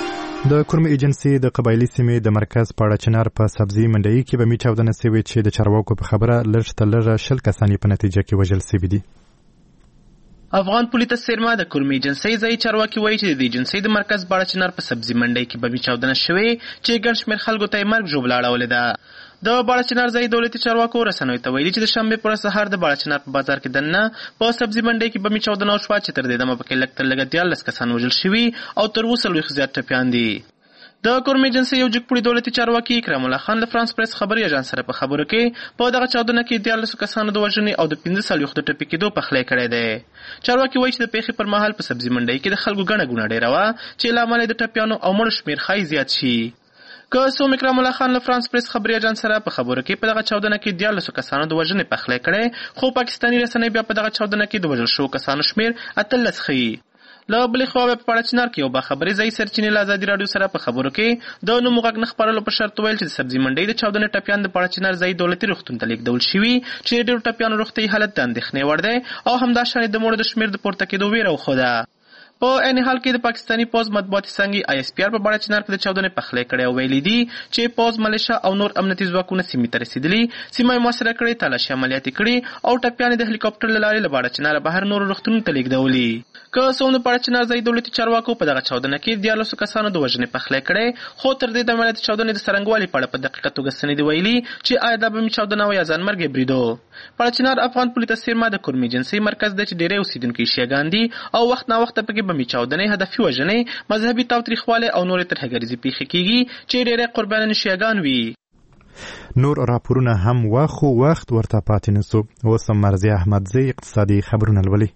د کورم ایجنسي د قبایلی سیمې د مرکز پاړه چنار په سبزی منډي کې به می چاودنه سوي چې د چارواکو په خبره لږ تر لږه شل کسانی په نتیجه کې وژل سوي دي. افغان پولیس سرما د کورم ایجنسي ځای چارواکي وایي چې د ایجنسي د مرکز پاړه چنار په سبزی منډي کې به می چاودنه شوي چې ګڼ شمېر خلکو ته مرګ ژوبله اړولې ده. د باړچنار ځای دولتي چارواکو رسنیو ته ویلي چې د شنبې پر سهار د باړچنار په بازار کې دننه په سبزی منډي کې بمي چاودنه وشوه چې تر دې دمه پکې لږ تر لږه دیارلس کسان وژل شوي او تر اوسه لوی زیات ټپیان دي. د کورم ایجنسي یو جګپوړي دولتي چارواکي اکرام الله خان له فرانس پریس خبري اژانس سره په خبرو کې په دغه چاودنه کې دیارلس کسانو د وژنې او د پنځه څلوېښتو د ټپي کېدو پخلی کړی دی. چارواکي وایي چې د پیښې پر مهال په سبزی منډي کې د خلکو ګڼه ګوڼه ډېره وه چې له امله د ټپیانو او مړو شمېر ښایي زیات شي. که څوم اکرام الله خان له فرانس پریس خبري اژانس سره په خبرو کې په دغه چاودنه کې دیارلسو کسانو د وژنې پخلی کړی، خو پاکستاني رسنۍ بیا په دغه چاودنه کې د وژل شوو کسانو شمېر اتلس ښیي. له بلې خوا په پاړچنار کې یو باخبري ځایي سرچینې له ازادي راډیو سره په خبرو کې د نوم غږ نه خپرولو په شرط ویل چې د سبزي منډۍ د چاودنې ټپیان د پاړچنار ځایي دولتي روغتون ته لیږدول شوي چې ډېرو ټپیانو روغتیایي حالت د اندېښنې وړ دی او همداشان د مړو د شمېر د پورته کېدو ویره وښوده. په عین حال کې د پاکستاني پوز مطبوعاتي څانګې آی اس پی آر په باړچنار کې د چاودنې پخلی کړی او ویلي دي چې پوز ملیشه او نور امنیتي ځواکونه سیمې ته رسېدلي، سیمه یې محاصره کړې، تالاشي عملیات یې کړي او ټپیان د هلیکاپټر له لارې له باړچناره بهر نورو روغتونونو ته لیږدولي. که څوم د باړچنار ځایي دولتي چارواکو په دغه چاودنه کې دیارلسو کسانو د وژنې پخلی کړی، خو تر دې دمه د چاودنې د څرنګوالي په اړه په دقیقه توګه څه نه دي ویلي چې آیا دا به مې چاودنه وه یا ځانمرګی بریدو. باړچنار افغان پولیس سرما د کورم ایجنسي مرکز دی چې ډېری اوسېدونکي شیعګان دي او وخت ناوخته پکې بمي چاودنې، هدفي وژنې، مذهبي تاوتریخوالی او نورې ترهګریزې پیښې کیږي چې ډېری قربانیان شیعګان وي. نور راپورونه هم واخو وخت ورته پاتې نسو. اوس هم مرضی احمدزی اقتصادي خبرونه لولي.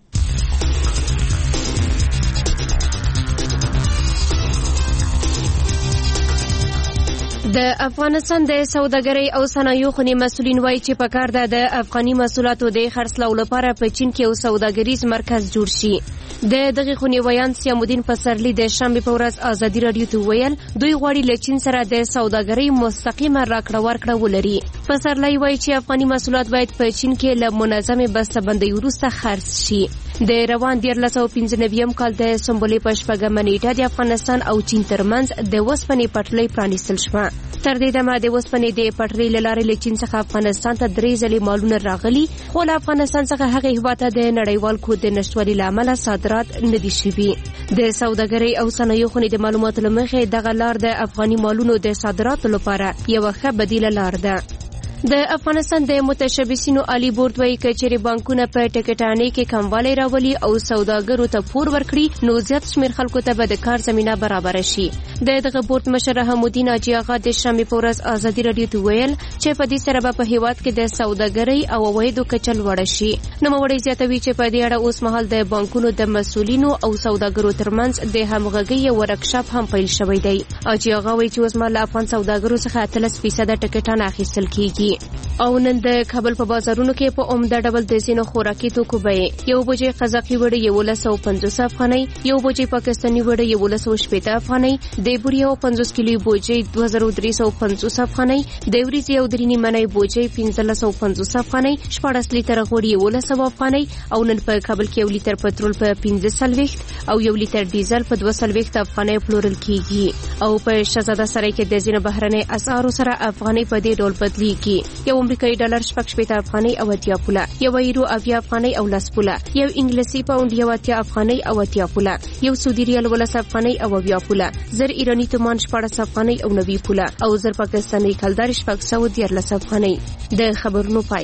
د افغانستان د سوداګرۍ او صنایعو خونې مسؤلین وایي چې پکار ده د افغاني محصولاتو د خرڅلاو لپاره په چین کې یو سوداګریز مرکز جوړ شي. د دغه خونې ویان سیامالدین پسرلی د شنبې په ورځ ازادي راډیو ته ویل دوی غواړي له چین سره د سوداګرۍ مستقیمه راکړه ورکړه ولري. پسرلی وایي چې افغاني محصولات باید په چین کې له منظمې بسته‌بندۍ وروسته خرڅ شي. د روان دیارلس سوه پنځه نوي کال د سنبلې په شپږمه نیټه د افغانستان او چین ترمنځ د وسپنې پټلۍ پرانیستل شوه. تر دې دمه د وسپنې د پټلۍ له لارې له چین څخه افغانستان ته درې ځلې مالونه راغلي، خو له افغانستان څخه هغه هېواد ته د نړیوال کود د نشتوالي له امله صادرات نه دي شوي. د سوداګرۍ او صنایعو خونې د معلوماتو له مخې دغه لار د افغاني مالونو د صادراتو لپاره یوه ښه بدیله لار ده. د افغانستان د متشبثینو عالی بورډ وایي که چیرې بانکونه په ټکټانۍ کې کموالی راولي او سوداګرو ته پور ورکړي نو زیات شمېر خلکو ته به د کار زمینه برابره شي. د دغه بورډ مشر حمودین حاجي اغا د شنبې په ورځ ازادي راډیو ته ویل چې په دې سره به په هیواد کې د سوداګرۍ او عوایدو کچه لوړه شي. نوموړی زیاتوي چې په دې اړه اوس مهال د بانکونو د مسؤلینو او سوداګرو ترمنځ د همغږۍ یو ورکشاپ هم پیل شوی دی. حاجي اغا وایي چې اوس مهال له افغان سوداګرو څخه اتلس فیصده ټکټان اخیستل کیږي. او نن د کابل په بازارونو کې په عمده ډول د ځینو خوراکي توکو بیې یو بوجۍ قزاقي وړۍ یولس سوه پنځوس افغانۍ، یو بوجۍ پاکستاني وړۍ یولس سوه شپېته افغانۍ، د بورې یو پنځوس کیلو بوجۍ دوه زره درې سوه پنځوس افغانۍ، د وریځې یو درې نیمنۍ بوجۍ پنځلس سوه پنځوس افغانۍ، شپاړس لیتره غوړ یولس سوه افغانۍ او نن په کابل کې یو لیتر پټرول په پنځه څلوېښت او یو لیتر ډیزل په دوه څلوېښت افغانۍ پلورل کیږي. او په شهزاده سرای کې د ځینو بهرنۍ اسعارو سره افغانۍ په دې ډول بدلیږي. یو امریکایي ډالر شپږ شپېته افغانۍ او اتیا پوله، یو یورو اویا افغانۍ او لس پوله، یو انګلیسي پاونډ یو اتیا افغانۍ او اتیا پوله، یو سعودي ریال ولس افغانۍ او اویا پوله، زر ایراني تومان شپاړس افغانۍ او نوي پوله او زر پاکستاني کلدار شپږ سوه دیارلس افغانۍ. د خبرونو پای.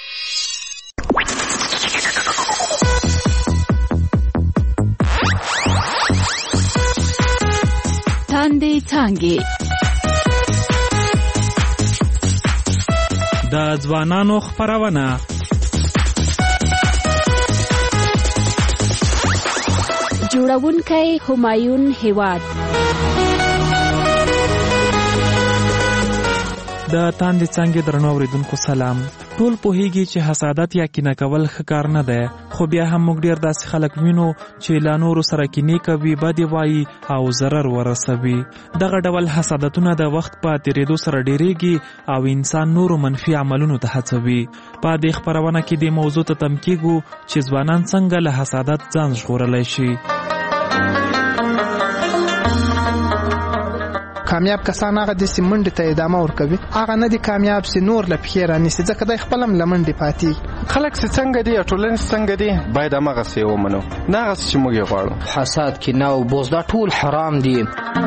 تاندې څانګې د ځوانانو خپرونه. جوړونکی همایون هیواد. د تاندې څانګې درنو اوریدونکو سلام. ټول پوهیږي چې حسادت یا کینه کول ښه کار نه دی، خو بیا هم موږ ډېر داسې خلک وینو چې لا نورو سره کینې کوي، بدې وایي او ضرر ورسوي. دغه ډول حسادتونه د وخت په تېرېدو سره ډېرېږي او انسان نورو منفي عملونو ته هڅوي. په دې خپرونه کې دې موضوع ته تم کېږو چې ځوانان څنګه له حسادت ځان ژغورلی شي. کامیاب کسان هغه د سیمنډ ته ادامه ورکوي هغه نه دي کامیاب سي نور لپاره رانیسي ځکه د خپلم لمنډي پاتې خلک څنګه دي ټولنه څنګه دي باید هغه څه ومنو نه هغه چې موږ غواړو حسد کې نو بوز دا ټول حرام دي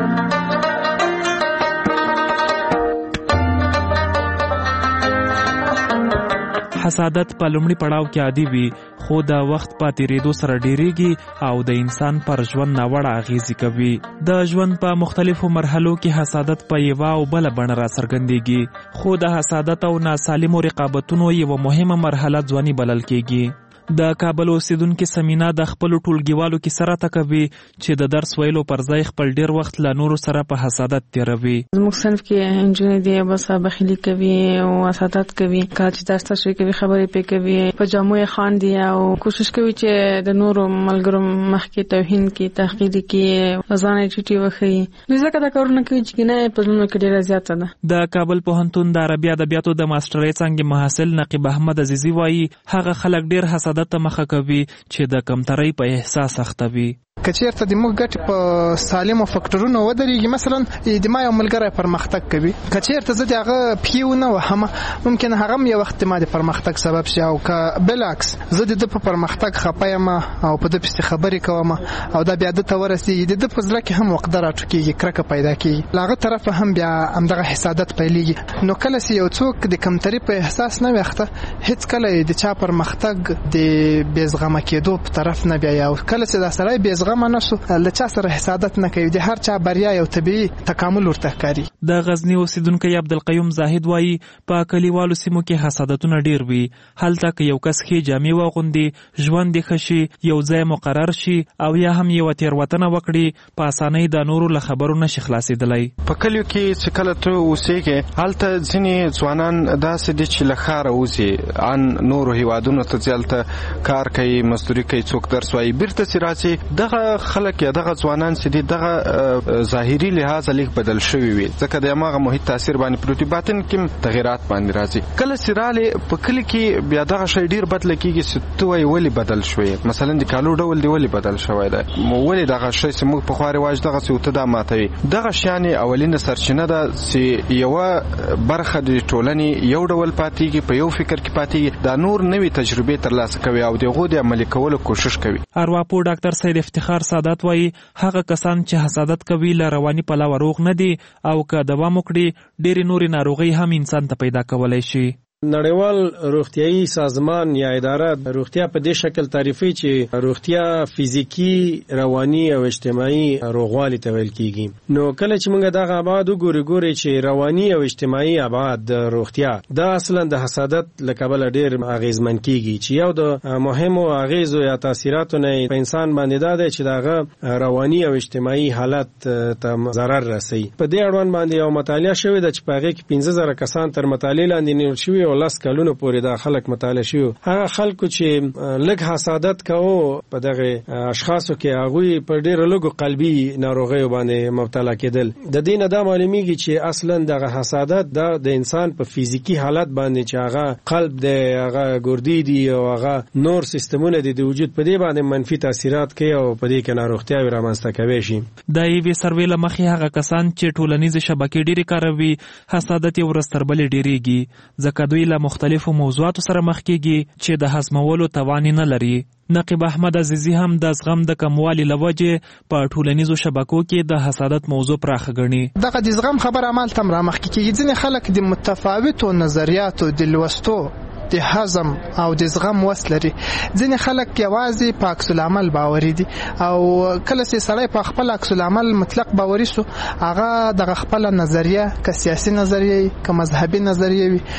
حسادت په لومړي پړاو کې عادي وي خو د وخت په تیریدو سره ډیریږي او د انسان پر ژوند ناوړه اغیزې کوي. د ژوند په مختلفو مرحلو کې حسادت په یوه او بله بڼه راڅرګندېږي خو د حسادت او ناسالمو رقابتونو یوه مهمه مرحله ځواني بلل کېږي. د کابل اوسیدونکو سمینا د خپل ټولګیوالو کې سره تکوي چې د درس ویلو پر ځای خپل ډیر وخت له نورو سره په حسادت تیروي. زموږ صنف کې انجونې دی بس بخیلی کوي او حسادت کوي کله چې درس ته کوي خبرې پې کوي په جامو یې خاندي او کوشش کوي چې د نورو ملګرو مخکې توهین کې تحقیر کې ځان یې ټیټي وښيي. دوی ځکه دا کارونه کوي چې کنه په ځلونو کې ډیره زیاته ده. د کابل پوهنتون د عربي ادبیاتو د ماسترۍ څانګې محصل نقیب احمد عزیزي وایي هغه خلک ډیر حسادت ته مخه کوي چې د کمترۍ په احساس اخته وي. کچیرته د موږ ګټ په سالمو فکټورونو ودرېږي مثلا د ما یو ملګری پرمختګ کوي کچیرته زه د هغه پیو نه وهم ممکن هغه یو وخت ما د پرمختګ سبب شي او که بلعکس زه د په پرمختګ خپایم او په د پسې خبرې کوم او دا بیا د تورسي د د پزړه کې هم وقدر راټکیږي کرکه پیدا کیږي لاغه طرف هم بیا همدغه حسادت پیلېږي. نو کله چې یو څوک د کمتري په احساس نه وخته هیڅ کله د چا پرمختګ د بیزغمه کېدو په طرف نه بیا او کله چې دا سړی بیزغمه منسو لچا سره حسادت نه کوي د هر چا بریا یو طبيعي تکامل ورته ښکاري. د غزنی اوسیدونکو عبدالقیوم زاهد وایي په کلیوالو سیمو کې حسادتونه ډیر وي هلته که یو کس ښې جامې واغوندي ژوند یې ښه شي یو ځای مقرر شي او یا هم یوه تېروتنه وکړي په اسانۍ د نورو له خبرو نشي خلاصېدلی. په کلیو کې چې کله ته اوسېږې هلته ځینې ځوانان داسې دي چې له ښاره وځي ان نورو هیوادونو ته ځي هلته کار کوي مزدوري کوي څوک درس وایي بیرته چې راځي دغه خلک یا دغه ځوانان چې دي دغه ظاهري لحاظ لیک بدل شوی وي ځکه د هغه محیط تاثیر باندې پروتي باطن کې تغیرات باندې راځي. کله چې رااله په کلی کې بیا دغه شی ډیر بدل کېږي چې تو یې ولې بدل شوی مثلا د کالو ډول دی ولې بدل شوی دی ولې دغه شی چې موږ په خواري واج دغه څه ته دا ماتوي دغه شیان اولینه سرچینه ده چې یو برخه د ټولنې یو ډول پاتېږي په یو فکر کې پاتېږي دا نور نوې تجربې ترلاسه کوي او دغه د عملي کولو کوشش کوي. ارواپور ډاکټر سید افتخار سادات وایي هغه کسان چې حسادت کوي له رواني پلوه روغ نه دي او که دوام وکړي ډېرې نورې ناروغۍ هم انسان ته پیدا کولی شي. نړیوال روغتیايي سازمان یا اداره روغتیا په دې شکل تعریفي چې روغتیا فزیکی رواني او اجتماعي روغوالي ته ویل کیږي. نو کله چې موږ دغه ابعاد وګورو ګوري چې رواني او اجتماعي ابعاد د روغتیا دا اصلا د حسادت له کبله ډېر اغیزمن کیږي چې یو د مهمو اغیزو یا تاثیراتو نه په انسان باندې دا دی چې دغه رواني او اجتماعي حالت ته ضرر رسي. په دې اړوند باندې یو مطالعه شوې ده چې په هغه کې پنځه زره کسان تر مطالعې لاندې نیول شوي او لاس کلونو پورې دا خلک مطالعه شوي هغه خلکو چې لږ حسادت کوو په دغه اشخاصو کې هغوی په ډېرو لږو قلبي ناروغیو باندې مبتلا کېدل. د دې نه دا معلومیږي چې اصلا دغه حسادت دا د انسان په فزیکی حالت باندې چې هغه قلب دی هغه ګردې دي او هغه نور سیستمونه دي د وجود په دې باندې منفي تاثیرات کوي او په دې کې ناروغتیاوې رامنځته کوي شي. د یوې سروې له مخې هغه کسان چې ټولنیزې شبکې ډېرې کاروي حسادت یې ورځ تر بلې ډېرېږي ځکه دوی له مختلفو موضوعاتو سره مخ کېږي چې د هضمولو توان نه لري. نقیب احمد عزیزي هم د زغم د کموالي له وجې په ټولنیزو شبکو کې د حسادت موضوع پراخه ګڼي. دغه د زغم خبر عمل تم را مخ کېږي ځینې خلک د متفاوتو نظریاتو د لوستو د هضم او د زغم وس لري. ځینې خلک یوازې په عکس العمل باوري دي او کله چې سړی په خپل عکس العمل مطلق باوري سو هغه دغه خپل نظریه که سیاسي نظریه که مذهبي نظریه وي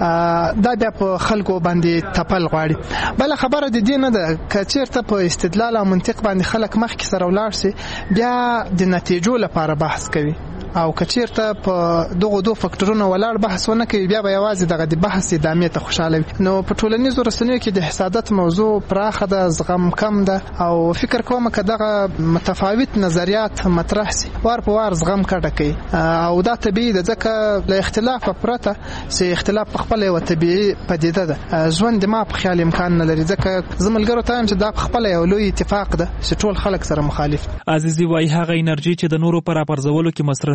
دا بیا په خلکو باندې تپل غواړي. بل خبره د دې نه ده که چیرته په استدلال او منطق باندې خلک مخکې سره ولاړ سي بیا د نتیجو لپاره بحث کوي او کچیرته په دغه دوه فکټورونو ولاړ بحث ونه کوي بیا به یوازې دغه د بحث ادامې ته خوشاله وي. نو په ټولنیزو رسنیو کې د حسادت موضوع پراخه ده زغم کم ده او فکر کوم که دغه متفاوت نظریات مطرح سي وار په وار زغم کډه کوي او دا طبیعي ده ځکه له اختلاف پرته چې اختلاف په خپل یو طبیعي پدیده ده. ژوند ما په خیال امکان نه لري ځکه زملګرو ته هم چې دا په خپل یو لوی اتفاق ده چې ټول خلک سره مخالف. عزیزي وایي هغه انرژي چې د نورو پر اپرځولو کې مصرف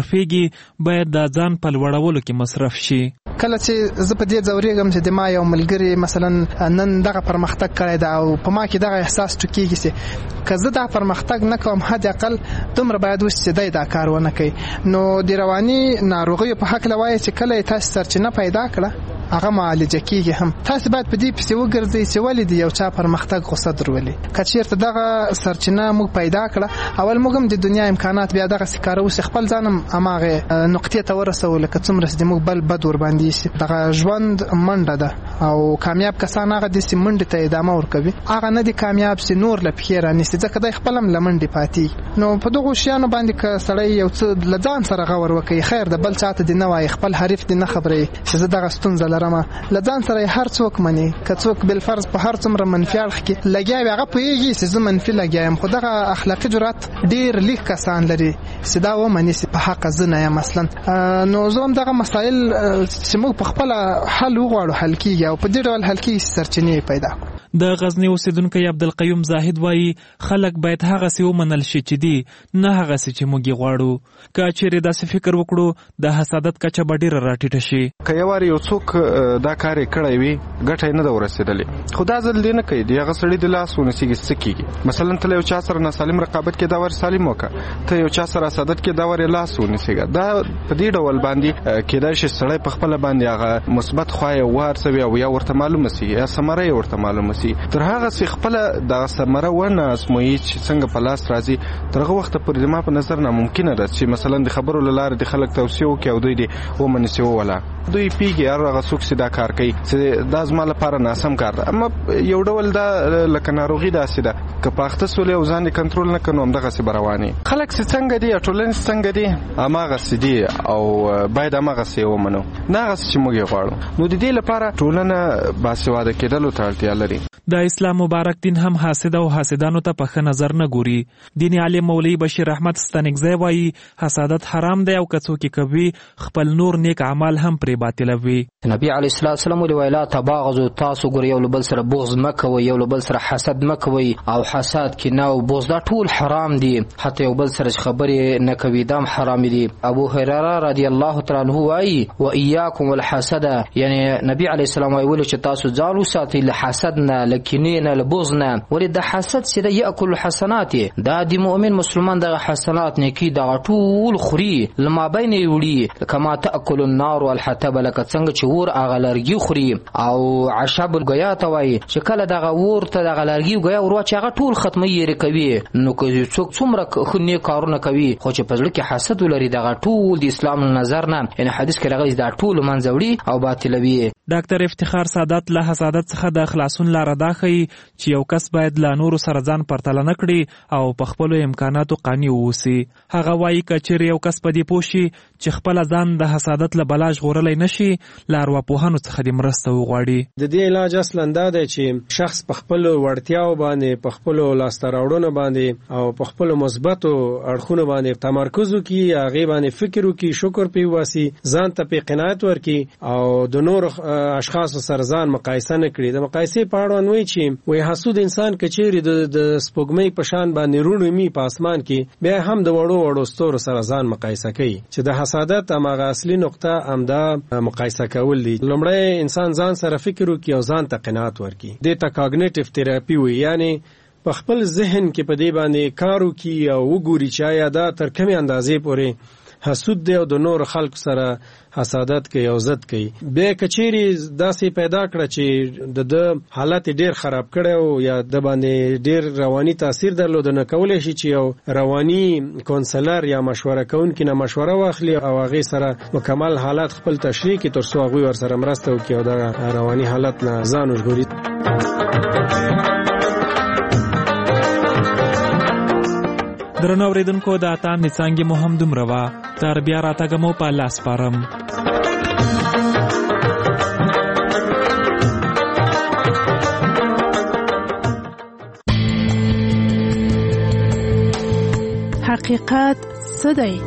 مصرفيږي باید د ځان په لوړولو کې مصرف شي. کله چې زه په دې ځورېږم چې د ما یو ملګری مثلا نن دغه پرمختګ کړی دی او په ما کې دغه احساس ټوکېږي چې که زه دا پرمختګ نه کوم حد اقل دومره باید وشي چې دی دا کار ونه کوي. نو د رواني ناروغیو په هکله وایي چې کله یې تاسو سرچینه پیدا کړه هغه معالجه کیږي هم. تاسو باید په دې پسې وګرځئ چې ولې د یو چا پرمختګ غوسه درولي. که چېرته دغه سرچینه موږ پیدا کړه اول موږ هم د دنیا امکانات بیا دغسې کاروو چې خپل ځان هم هماغې نقطې ته ورسوو لکه څومره چې موږ بل بد ورباندې شي. دغه ژوند منډه ده او کامیاب کسان هغه داسې منډې ته ادامه ورکوي، هغه نه دي کامیاب چې نور له پښې رانیسي ځکه دی خپل هم له منډې پاتې. نو په دغو شیانو باندې که سړی یو څه له ځان سره غور وکوي خیر د بل چاته دې نه وایي، خپل حریف دې نه خبروي چې زه دغه ستونزه لرم، له ځان سره یې هر څوک مني. که څوک بالفرض په هر څومره منفي اړخ کې لګیا وي هغه پوهېږي چې زه منفي لګیا یم، خو دغه اخلاقي جرأت ډېر لږ کسان لري چې دا ومني چې په حقه زه نه یم اصلا. نو زه هم دغه مسایل چې موږ په خپله حل وغواړو حل کېږي او په دې ډول حل کېږي چې سرچینې پیدا کړو. د غزنی اوسیدونکی عبدالقیوم زاهد وایي خلک باید هغسې ومنل شي چې دي نه هغسې چې موږ یې غواړو. که چیرې داسې فکر وکړو د حسادت کچه به ډېره راټیټه شي. که یو وار یو څوک دا کار یې کړی وي ګټه یې نه ده ورسېدلې، خو دا ځل دې نه کوي د هغه سړي د لاس ونیسېږي څه کېږي. مثلا ته له یو چا سره ناسالم رقابت کې دا ور سالم وکړه، ته یو چا سره حسادت کې دا ور یې لاس ونیسېږي. دا په دې ډول باندې کېدای شي سړی په خپله باندې هغه مثبت خوا یې وارڅوي او یا ورته معلومه سي یا ثمره یې ورته معلومه سي. تر هغه سي خپله دغه ثمره ونه ازمویي چې څنګه په لاس راځي تر هغه وخته پورې زما په نظر ناممکنه ده چې مثلا د خبرو له لارې د خلک توصیه وکړي او دوی دې ومني چې ووله دوی پیږي هر هغه څوک چې دا کار کوي چې دا زما لپاره ناسم کار ده. اما یو ډول دا لکه ناروغي داسې ده که په اخته سولې او ځان یې کنټرول نه کړو همدغسې به روانې خلک چې څنګه دي ټولنې څنګه دي هماغسې دي او باید هماغسې یې ومنو نه هغسې چې موږ یې غواړو. نو د دې لپاره ټولنه باسواده کېدلو ته اړتیا لري. د اسلام مبارک دین هم حاسد او حاسدانو ته په ښه نظر نه ګوري. دیني عالم مولوي بشیر احمد ستانکزی وایي حسادت حرام دی او که څوک یې کوي خپل نور نیک اعمال هم پرې باطلوي. نبی علیه الصلاة والسلام ویلي وایي لا تباغضوا، تاسو ګورئ یو له بل سره بغض مه کوئ، یو له بل سره حسد مه کوئ او حسد کینه او بغض دا ټول حرام دي. حتی یو بل سره خبرې نه کوي دا هم حرام دي. ابو هريره رضی الله تعالی عنه وایي واياکم والحسد، یعنی نبی علیه السلام ویلي چې تاسو ځان وساتئ له حسد نه له کینې نه له بغض نه. ولې د حسد چې د یاکل الحسنات دا د مؤمن مسلمان دغه حسنات نیکي دغه ټول خوري لما بین یې وړي کما تاکل النار والحطب، لکه څنګه چې اور هغه لرګي خوري او عشب الګیا ته وایي چې کله دغه اور ته دغه لرګي ګیا ور واچي هغه ټول ختمه یې کوي. نو که څوک څومره ښه نیک کارونه کوي خو چې په زړه کې حسد ولري دغه ټول د اسلام نظر نه یعنی حدیث کې راغلي دا ټول منځه وړي او باطلوي. ډاکټر افتخار سادات له حسادت څخه د خلاصون لاره دا ښیي چې یو کس باید له نورو سره ځان پرتله نه کړي او په خپلو امکاناتو قانع واوسي. هغه وایي که چیرې یو کس په دې پوه شي چې خپله ځان د حسادت له بلا ژغورلی نه شي له ارواپوهانو څخه دې مرسته وغواړي. د دې علاج اصلا دا دی چې شخص په خپلو وړتیاو باندې په خپلو لاسته راوړنو باندې او په خپلو مثبتو اړخونو باندې تمرکز وکړي، هغې باندې فکر وکړي، شکر پرې وباسي، ځان ته پرې قناعت ورکړي او د نورو اشخاصو سره ځان مقایسه نه کړي. د مقایسې په اړوند وایي چې وایي حسود انسان که چیرې د سپوږمۍ په شان باندې روڼ وي په اسمان کې بیا هم د وړو وړو ستورو سره ځان مقایسه کوي چې د حسادت هماغه اصلي نقطه همدا مقایسه کول دي. لومړی انسان ځان سره فکر وکړي او ځان ته قناعت ورکړي. دې ته کاګنیټیو تراپي وایي، یعنی په خپل ذهن کې په دې باندې کار وکړي او وګوري چې آیا دا تر کومې اندازې پورې حسود دی او د نور خلکو سره حسادت کوي او ضد کوي. بیا که چیرې داسې پیدا کړه چې د ده حالت ډېر خراب کړی او یا د باندې ډېر رواني تاثیر درلوده، نو کولی شي چې یو رواني کونسلر یا مشوره کوونکي نه مشوره واخلي او هغې سره مکمل حالت خپل تشریح کړي تر څو هغوی ورسره مرسته وکړي او دغه رواني حالت نه ځان وژغوري. درنو اوریدونکو د اتام نڅانګې مو هم دومره وه. تر بیا راتګه مو په الله سپارم. حقیقت څه دی؟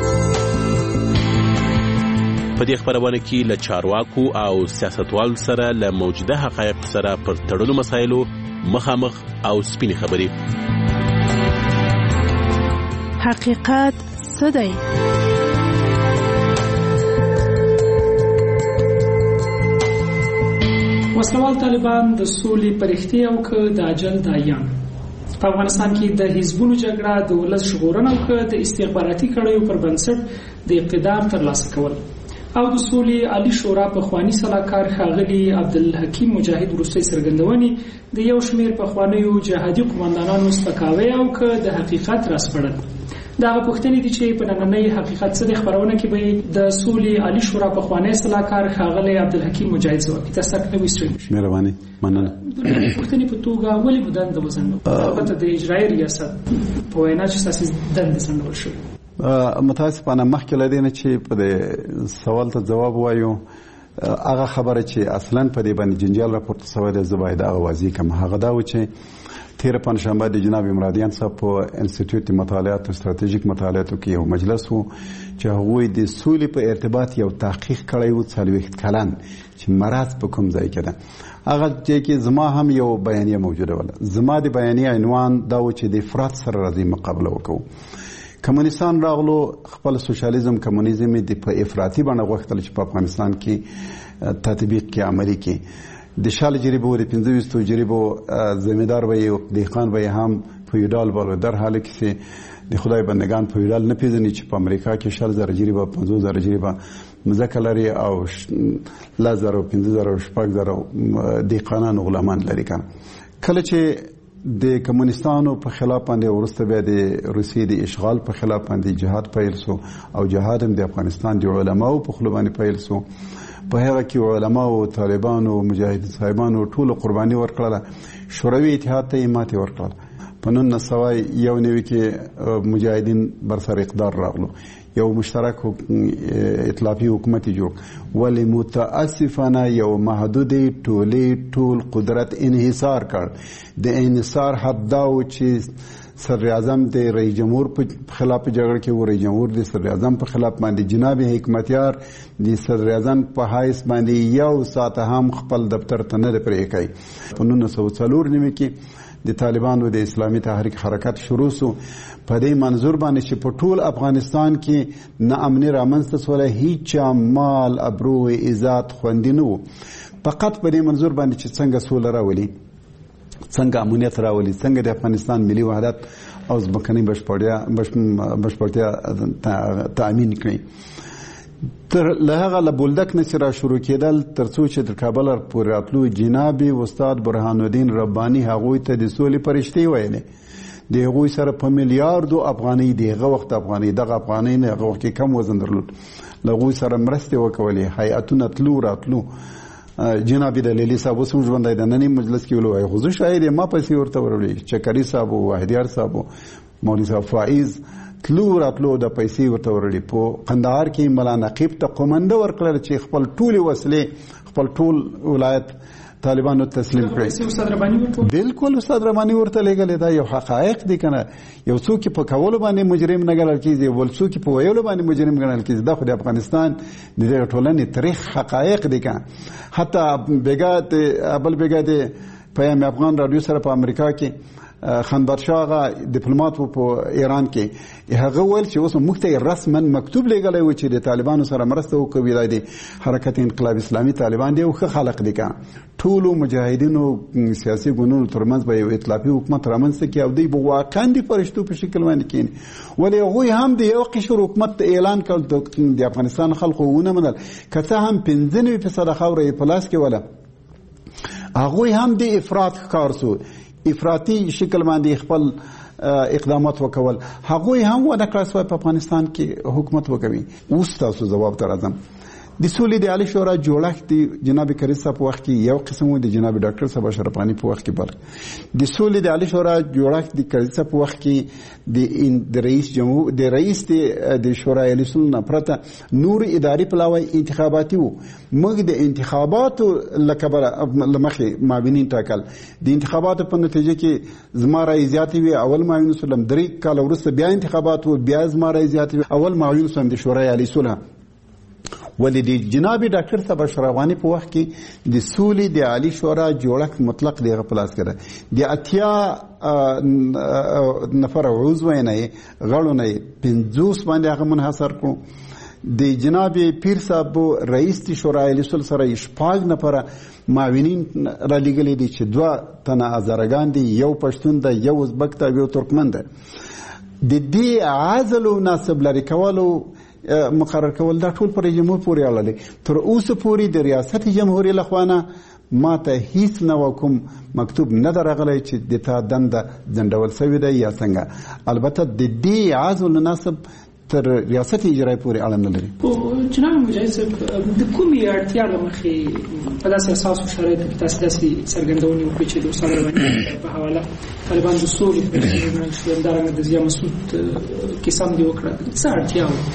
په دې خبرونه کې له چارواکو او سیاستوالو سره له موجوده حقایق سره پر تړلو مسایلو مخامخ او سپینې خبرې. حقیقت څه دی؟ وسلوال طالبان د سولې پرختي او که د اجل دایان په افغانستان کې د حزبونو جګړه د ولس ژغورنه او که د استخباراتي کړیو پر بنسټ د اقتدار ترلاسه کول او د سولې عالی شورا په خوانی صلاحکار ښاغلي عبدالحکیم مجاهد وروستۍ څرګندونې د یو شمېر پخوانیو جهادي قومندانانو سپکاوی او که د حقیقت راسپړل دغه پوښتنې دي چې په نننۍ حقیقت څه د خبرونه کې به د سولې عالی شورا په خوانی صلاحکار ښاغلي عبدالحکیم مجاهد ځواب کړي. تاسو ته وستري مهرباني مننه. د پوښتنې په توګه ولې بدن د وزن البته د اجرایي ریاست په وینا چې تاسو دند سندول شو متاسفانه مخکې له دې نه چې په دې سوال ته جواب وایو هغه خبره چې اصلا په دې باندې جنجال راپورته شوی دی زه باید هغه واضح کړم. هغه دا و چې تیر پنځشنبه د جناب مرادیان صاحب په انسټیټیوټ د مطالعات او ستراتیژیک مطالعاتو کې یو مجلس و چې هغوی د سولې په ارتباط یو تحقیق کړی و څلوېښت کلن چې مرض په کوم ځای کې ده. هغه چې کې زما هم یو بیانیه موجوده وله. زما د بیانیه عنوان دا و چې د افراط سره راځي مقابله وکړو. کمونستان راغلو خپل سوشالیزم کمونیزم د په افراطي باندې غوښتل چې په افغانستان کې تطبیق کې عملي کې د شال جریبو د پنځه ویشتو جریبو زمیندار به یو دهقان به هم فیودال بول در حال کې د خدای بندگان فیودال نه پیژني چې په امریکا کې شل زره جریبه پنځه زره جریبه مځکه لري او لزر او پنځه زره او شپږ زره دهقانان غلامان لري. کله چې د کمونستانو په خلاف باندې ورسته بیا د روسیې د اشغال په خلاف باندې جهاد پیل سو او جهاد هم د افغانستان د علماو په خلو باندې پیل سو. په هغه کې علماو طالبانو مجاهدین صاحبانو ټول قرباني ورکړه. شوروي اتحاد ته ماتې ورکړه. په نن سوای یو نوي کې مجاهدین بر سر اقدار راغلو یو مشترک ائتلافي حکومت جوړ ولی متاسفانه یو محدود ټولي ټول قدرت انحصار کړ. د انحصار حد دا و چې صدر اعظم د رئیس جمهور په خلاف جګړه کې و رئیس جمهور د صدر اعظم په خلاف باندې جناب حکمتیار د صدر اعظم په حیث باندې یو ساعت هم خپل دفتر ته نه پرې کوي. په نولس سوه څلور نیمه کې د طالبانو د اسلامي تحریک حرکت شروع سو. په دې منظور باندې چې په ټول افغانستان کې نه امني رامنځته سوله هیڅ مال ابرو عزت خوندي نه و. فقط په دې منظور باندې چې څنګه سوله راولي څنګه امنیت راولي څنګه د افغانستان ملي وحدت او ځمکنۍ بشپړتیا تامین کړي. تر له هغه له بولدک نه چې را شروع کېدل تر څو چې د کابل پورې راتلو جناب استاد برهان الدین رباني هغوی ته د سولې فرشتې ویلې. د هغوی سره په میلیاردو افغانۍ دغه وخت افغانۍ دغه افغانۍ نه هغه وخت کم وزن درلود له هغوی سره مرستې وکولې. هیئتونه تلو راتلو. جناب دلیلی صاحب اوس هم ژوندی دی. نن مجلس کې ویلو خو زه شاید ما پیسې ورته وروړي. چکري صاحب واحدیار صاحب مولوي صاحب فائز تلو راتلو د پیسې ورته وروړي. په قندهار کې ملا نقیب ته قومنده ورکړل چې خپل ټولې وسلې خپل ټول ولایت طالبانو تسلیم کړي. بالکل استاد رباني ورته لګلې. دا یو حقایق دي کنه. یو څوک په کولو باندې مجرم نه ګڼل کیږي ول څوک په ویلو باندې مجرم ګڼل کیږي. دا خو د افغانستان د دې ټولنې تاریخ حقایق دي کنه. حتی بیګات ابل بیګات پیام افغان رادیو سره په امریکا کې خانبرشاه هغه ډیپلوماټ په ایران کې هغه ویل چې اوس موږ ته رسما مکتوب لګلی و چې د طالبانو سره مرسته وکړي. د حرکت انقلاب اسلامي طالبان دی او ښه خلق دي که ټولو مجاهدینو سیاسي ګوندونو ترمنځ به یو ائتلافي حکومت رامنځته کړي او دوی به واقعا د فرشتو په شکل باندې کښېني. ولې هغوی هم د یو قشر حکومت اعلان کړ. د افغانستان خلکو ونه منل. که څه هم پنځه نوي فیصده خاوره یې په لاس کې وله هغوی هم د افراط ښکار سو. افراطي شکل باندې خپل اقدامات وکول. هغوی هم ونه کړه چې په افغانستان کې حکومت وکوي. اوس تاسو ځواب ته راځم. د سولې د عالی شورا جوړښت د جناب کریم صاحب په وخت کې یو قسم و، د جناب ډاکټر صاحب اشرف غني په وخت کې بل. د سولې د عالی شورا جوړښت د کریم صاحب په وخت کې د رئیس جمهور د رئیس د شورای عالی سولې نه پرته نور اداري پلاوی انتخاباتي وو. موږ د انتخاباتو لکبره لمخې معاونین ټاکل. د انتخاباتو په نتیجه کې زما رای زیاتې وي. اول معاون سلم درې کال وروسته بیا انتخابات وو، بیا زما رای زیاتې وي. اول معاون سلم د شورای عالی سولې ولې د جناب ډاکټر صاحب اشرف غني په وخت کې د سولې د عالی شورا جوړښت مطلق دغه پلاس کړه. د اتیا نفر عضو نه غړو نه پنځوس باندې هغه منحصر کړو. د جناب پیر صاحب رئیس د شورای الاصول سره شپږ نفره معاونین را لېږلي دي چې دوه تنه هزارګان دي، یو پښتون ده، یو ازبک ده، یو ترکمن ده. د دې عزل او ناسب لري کولو مقرر کول دا ټول پر جمهور پورې اړه لري. تر اوسه پورې د ریاست جمهوریت لخوانه ما ته هیڅ نو کوم مکتوب نه درغلی چې د تا دنده ځنډول شوې ده یا څنګه. البته د دې عزل ناسب تر ریاست اجرایی پورې اړه نه لري. جناب مجاهد صاحب د کومې اړتیا له مخې په داسې اساسو شرایطو کې تاسو داسې څرګندونې وکړې چې د استاد رواني په حواله طالبان د سولې همدارنګه د ضیا مسعود کیسه هم دې وکړه، څه اړتیا وه؟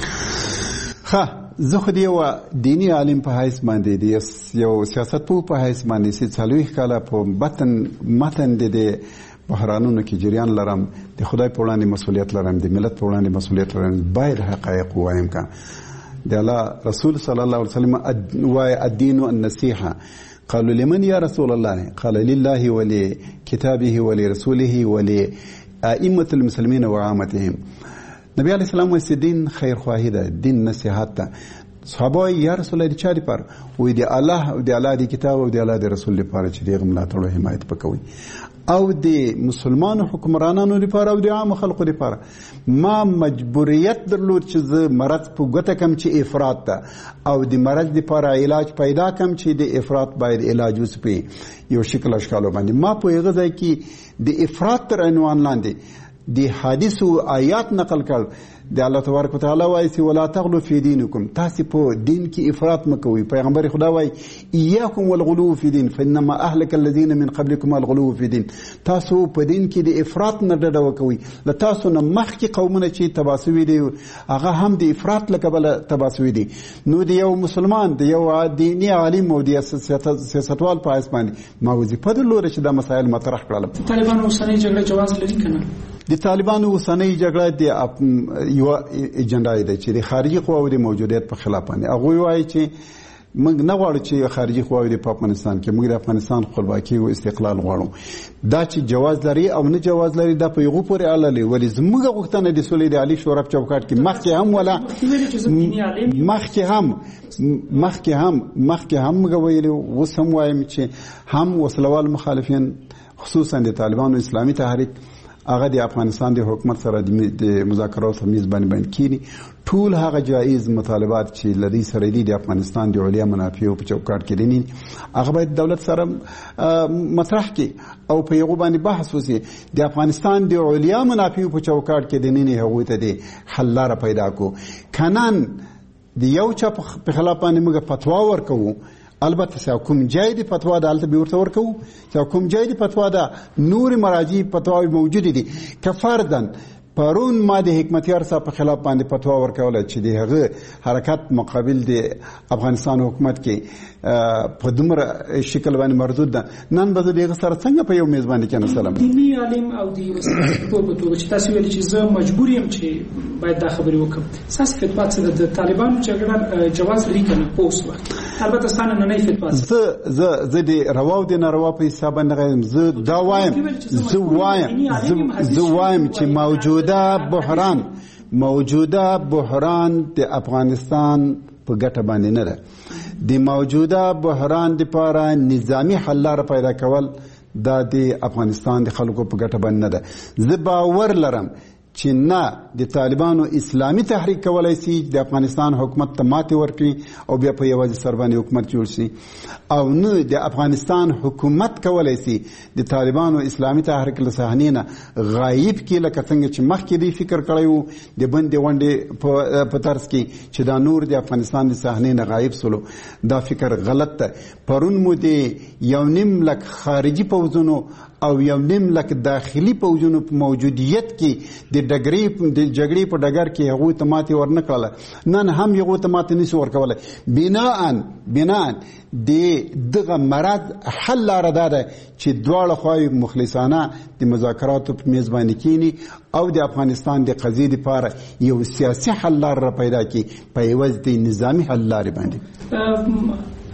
ښه، زه خو د یو دیني عالم په حیث باندې د یو سیاستپوه په حیث باندې چې څلوېښت کاله په متن متن د دې بحرانونو کې جریان لرم، د خدای په وړاندې مسؤلیت لرم، د ملت په وړاندې مسؤلیت لرم، باید حقایق ووایم. که د الله رسول صلی الله علیه وسلم وایي الدین النصیحه، قالوا لمن یا رسول الله؟ قال لله ولکتابه ولرسوله ولائمه المسلمین وعامتهم. نبی علیه السلام وایي دین خیرخواهی ده، دین نصیحت ده. صحابه یا رسول الله د چا لپاره؟ وایي د الله او د الله د کتاب او د الله د رسول لپاره چې دغه ملاتړ او حمایت وکوي، او د مسلمانو حکمرانانو لپاره او د عام خلکو لپاره. ما مجبوریت درلود چې زه مرض په ګوته کم چې افراط ده، او د مرض لپاره علاج پیدا کم چې د افراط باید علاج وسي په یو شکل اشکالو باندې. ما په هغه ځای کې د افراط تر عنوان لاندې د حدیثو آیات نقل کړ. د الله تبارک وتعالى وایي چې ولا تغلو فی دینکم، تاسو په دین کې افراط مکوئ. پیغمبر خدا وایي ایاکم والغلو فی دین فانما اهلك الذين من قبلكم الغلو فی دین. تاسو په دین کې د افراط نه ډډه وکوئ. له تاسو نه مخکې قومونه چې تباه سوي دي هغه هم د افراط له کبله تباه سوي دي. نو د یو مسلمان د یو دیني عالم او د سیاستوال په حیث باندې ما وظیفه درلوده چې دا مسایل مطرح کړل. طالبانو اوسنۍ جګړه جواز لري که نه؟ د طالبانو اوسنۍ جګړه د یو اجنډا ده چې د خارجي قواو د موجودیت په خلاف باندې. هغوی وایي چې موږ نه غواړو چې خارجي قواوې د افغانستان کې، موږ د افغانستان خپلواکي او استقلال غواړو. دا چې جواز لري او نه جواز لري دا په یغو پورې اړه لري. ولې زموږ غوښتنه د سولې د عالی شورا په چوکاټ کې مخکې هم ولا مخکې هم مخکې هم مخکې هم موږ ویلي، اوس هم وایم چې هم وسلوال مخالفین خصوصا د طالبانو اسلامي تحریک هغه د افغانستان د حکومت سره د مذاکراتو میز باندې باندې کینی. ټول هغه جایز مطالبات چې لدی سره دي د افغانستان د علیا منافع په چوکاټ کې دي هغه باید دولت سره مطرح کړي او په یوه باندې بحث وشي. د افغانستان د علیا منافع په چوکاټ کې دي نه هغه ته د حل لاره پیدا کو. کنان د یو چا په خلاف باندې موږ فتوا ورکوو، البته چې کوم جای دی فتوا د الته به ورته ورکو، چې کوم جای دی فتوا د نور مراجع فتواوی موجود دي. که فردن پرون ما د حکمتیار صاحب په خلاف باندې فتوا ورکوله چې د هغه حرکت مقابل د افغانستان حکومت کې په دومره شکل باندې مردود ده، نن به زه دغه سره څنګه په یو میز باندې کېناستلم؟ دیني عالم او د یو سیاستوال په توګه چې تاسو ویلي چې زه مجبور یم چې باید دا خبرې وکړم، ستاسو فتوا څه ده؟ د طالبانو جګړه جواز لري که نه په اوس وخت؟ البته ستانه نننۍ فتوا زه زه زه د روا او د ناروا په حساب نه غواړم. زه دا وایم زه وایم زه وایم چې موجوده بحران موجوده بحران د افغانستان په ګټه باندې نه ده. د موجوده بحران لپاره نظامی حل لاره پیدا کول دا د افغانستان د خلکو په ګټه باندې نه ده. زه باور لرم چې نه د طالبانو اسلامي تحریک کولای شي د افغانستان حکومت ته ماتې ورکړي او بیا په یوازې سر باندې حکومت جوړ شي، او نه د افغانستان حکومت کولای شي د طالبانو اسلامي تحریک له صحنې نه غایب کړي، لکه څنګه چې مخکې دی فکر کړی و د بندې ونډې په طرز کې چې دا نور د افغانستان د صحنې نه غایب سولو. دا فکر غلط ده. پرون مو د یو نیم لک خارجي پوځونو او یو نیم لک داخلي پوځونو په موجودیت کې د ډګرې د جګړې په ډګر کې هغوی ته ماتې ورنه کړله، نن هم هغوی ته ماتې نشي ورکولی. بناءً بناءً د دغه مرض حل لاره دا ده چې دواړه خواوې مخلصانه د مذاکراتو په میز باندې کینی او د افغانستان د قضیې لپاره یو سیاسي حل لاره پیدا کړي په یوازې د نظامي حل لارې باندې.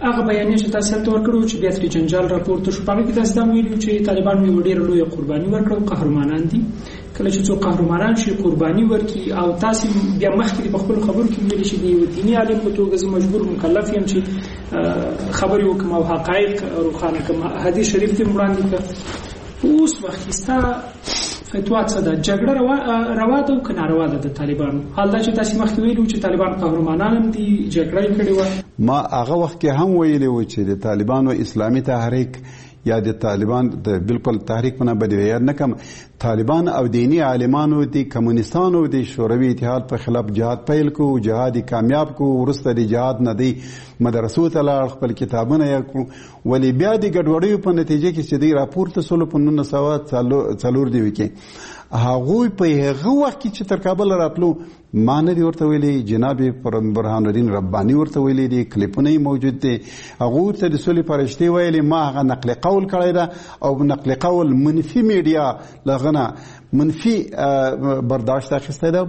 هغه بیانیه چې تاسو ته ورکړو چې بیا ترې جنجال راپورته شو، په هغه کې تاسو دا ویلو چې طالبان یو ډېره لویه قرباني ورکړه، قهرمانان دي. کله چې څوک قهرمانان شي قرباني ورکړي، او تاسو بیا مخکې په خپل خبرو کې ویل چې د یو دیني عالم په توګه زه مجبور مکلف یم چې خبرې وکړم او حقایق روښانه کړم. حدیث شریف دې وړاندې کړ. اوس وخت کې ستا فتوا څه ده؟ جګړه روا روا ده او که ناروا ده د طالبانو؟ حال دا چې تاسو مخکې ویلو چې طالبان قهرمانان هم دي، جګړه یې کړې وه. ما هغه وخت کې هم ویلي و چې د طالبانو اسلامي تحریک یا د طالبان د بالکل تحریک په نه بدی یاد نه کوم، طالبان او دینی عالمانو د کمونستانو د شوروي اتحاد په خلاف جهاد پیل کو، جهاد کامیاب کو، ورسته د جهاد نه دی مدرسو ته لاړ، خپل کتابونه یې کړو، ولی بیا د ګډوډیو په نتیجه کې چې دی راپورته سولو په نولس سوه څلور دیو کې هغوی په هغه وخت کې چې تر کابل راتلو ما نه دي ورته ویلي، جناب برهان الدین رباني ورته ویلي دي، کلیپونه یې موجود دي، هغوی ته د سولې فرشتې ویلي. ما هغه نقل قول کړی ده او نقل قول منفي میډیا لغه نه منفي برداشت اخیستی ده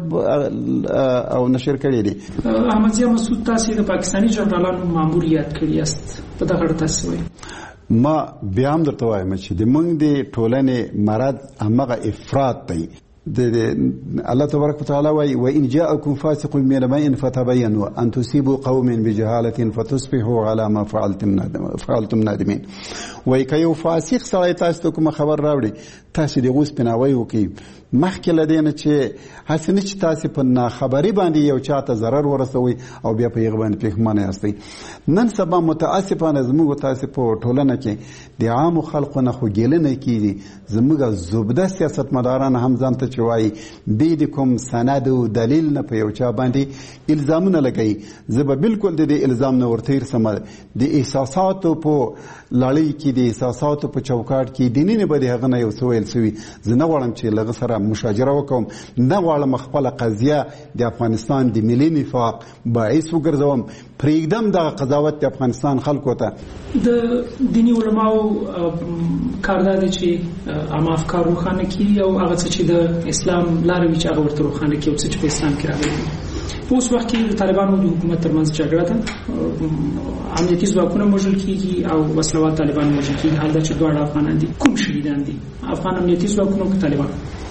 او نشر کړی دي. احمدضیاء مسعود تاسو د پاکستاني جنرالانو مامور یاد کړی یاست، په دغه اړه تاسو وایي. ما بیا هم درته وایم چې د موږ د ټولنې مرض همغه افراط دی. الله تبارک وتعالى وای وان جاءكم فاسق بنبأ فتبينوا ان تصيبوا قوم بجهاله فتصبحوا على ما فعلتم نادم فعلتم نادمين. وای که یو فاسق سړی تاسو ته کوم خبر راوړي تاسو دې غوس پناوي وکي مخکې لدینه چې حسنه چې تاسو په ناخبري باندې یو چاته ضرر ورسوي او بیا په یغ باندې پښمنه یاستئ. نن سبا متاسفانه زموږ تاسو په ټولنه کې د عام خلکو نه خو ګیله نه کیږي، زموږ زبده سیاستمداران هم ځان ته چوي بي د کوم سند او دلیل نه په یو چا باندې الزامونه لګي. زه به بالکل د دې الزام نه ورتیر سم د احساساتو په لړۍ کې د احساساتو په چوکاټ کې دیني نه بده هغه نه یو سویل سوي. زه نه غواړم چې لږ سره مشاجره وکوم، نه غواړم خپل قضیه د افغانستان د ملي نفاق باعث وګرځوم. پرېږدم دغه قضاوت د افغانستان خلکو ته. د دیني علماو کار دا دی چې عام افکار روښانه کړي او هغه څه چې د اسلام لارې وي چې هغه ورته روښانه کړي او څه چې په اسلام کې راغلي. په اوس وخت کې د طالبانو د حکومت ترمنځ جګړه ده، امنیتي ځواکونه وژل کېږي او وسلوال طالبان وژل کېږي. حال دا چې دواړه افغانان دي، کوم شهیدان دي؟ افغان امنیتي ځواکونه او طالبان؟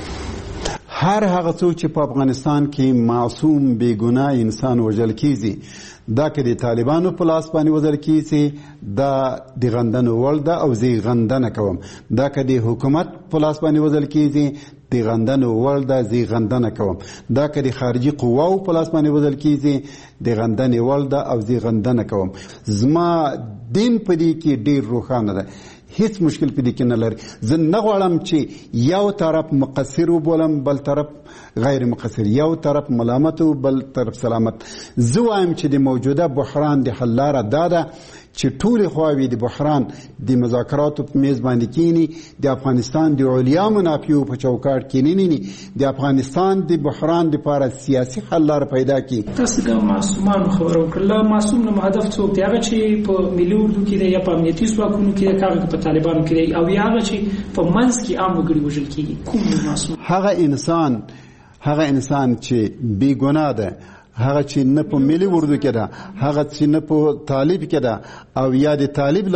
هر هغه څوک چې په افغانستان کې معصوم بې ګناه انسان وژل کېږي، دا که د طالبانو په لاس باندې وژل کېږي دا د غندنو وړ ده او زه غندنه کوم. دا که د حکومت په لاس باندې وژل کېږي د غندنو وړ ده، زه غندنه کوم. دا که د خارجي قواو په لاس باندې وژل کېږي د غندنې وړ ده او زه غندنه کوم. زما دین په دې کې ډېر روښانه ده، هیڅ مشکل په دې کې نه لري. زه نه غواړم چې یو طرف مقصر وبولم بل طرف غیر مقصر، یو طرف ملامت و بل طرف سلامت. زه وایم چې د موجوده بحران د حل لاره دا ده چې ټولې خواوې د بحران د مذاکراتو په میز باندې کینی، د افغانستان د علیا منافعو په چوکاټ کې نینی، د افغانستان د بحران لپاره سیاسي حل لاره پیدا کړي. تاسو د معصومانو خبرو کړل. معصوم نه هدف څوک دی؟ هغه چې په ملي اردو کې دی یا په امنیتي ځواکونو کې دی، هغه په طالبانو کې دی، او یا هغه چې په منځ کې عام وګړي وژل کېږي؟ کوم معصوم؟ هغه انسان هغه انسان چې بې ګناه ده، هغه چې نه په ملي اردو کې ده، هغه چې نه په طالب کې ده او یا د طالب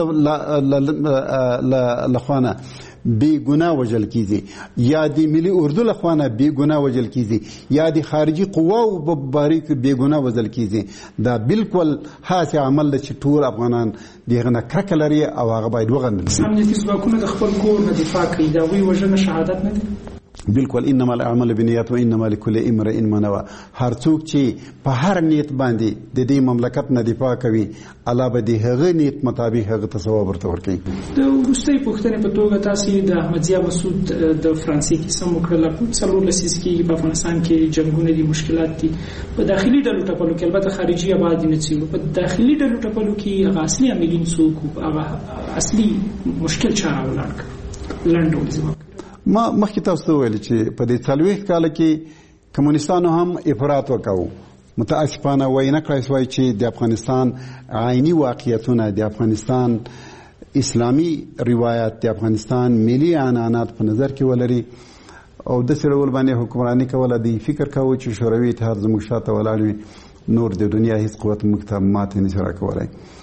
لخوانه بی گناه وجل کیږي یا د ملي اردو لخوانه بی گناه وجل کیږي یا د خارجي قواو په باره کې بی گناه وجل کیږي. دا بالکل هاڅه عمل چې ټول افغانان دغه نه کرکه لري او هغه باید وغندل شي. امنیتي ځواکونه د خپل کور نه دفاع کوي، دا وی وجنه شهادت نه دي. بالکل انما الاعمال بالنیات و انما لكل امرئ ما نوى. هر څوک چې په هر نیت باندې د دې مملکت نه دفاع کوي الله به د هغه نیت مطابق هغه تصور ورته ورکړي. د وروستۍ پوښتنې په توګه تاسو د احمدضیاء مسعود د فرانسې کیسه مو کړله. څلور لسیزې کې په افغانستان کې جنگونه دي، مشکلات دي، په داخلي ډلو ټپلو کې البته خارجي آباد نه څیړو، په داخلي ډلو ټپلو کې هغه اصلي عاملین څوک او هغه اصلي مشکل چا راولاړ کړ؟ لنډول ځواب. ما مخکې تاسو ته ویل چې په دې څلوېښت کاله کې کمونستانو هم افراط وکاو. متاسفانه وای نه کړای شوی چې د افغانستان عیني واقعیتونه، د افغانستان اسلامي روایت، د افغانستان ملي عنعنات په نظر کې ولري او د سرول باندې حکمرانی کوله. دی فکر کاوه چې شوروي اتحاد زموږ شاته ولاړ وي، نور د دنیا هیڅ قوت موږ ته ماتې نشي راکولی.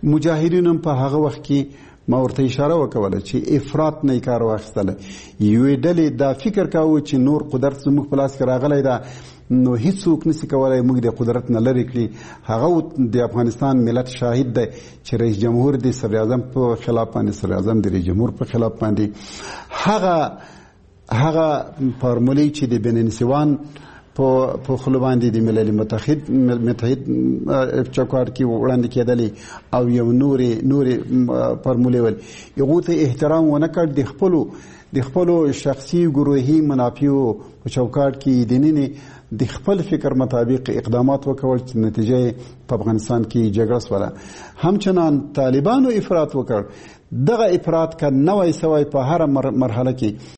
مجاهدین هم په هغه وخت کې ما ورته اشاره وکوله چې افراط نه کار واخیستله. یوې ډلې دا فکر کاوه چې نور قدرت زموږ په لاس کې راغلی ده نو هیڅوک نسی کولای موږ د قدرت نه لرې کړي. هغه د افغانستان ملت شاهد دی چې رئیس جمهور د صدر اعظم په خلاف باندې صدر اعظم د رئیس جمهور په خلاف باندې هغه هغه فارمولې چې د بننسوان په په خلو باندې د ملل متحد متحد چوکاټ کې وړاندې کېدلې او یو نورې نورې فارمولې ول یو ته احترام ونه کړ. د خپلو د خپلو شخصي ګروهي منافعو په چوکاټ کې د نننې د خپل فکر مطابق اقدامات وکول چې نتیجه په افغانستان کې جګړه سوله. همچنان طالبانو افراط وکړ. دغه افراط که نوای سوای په هر مرحله کې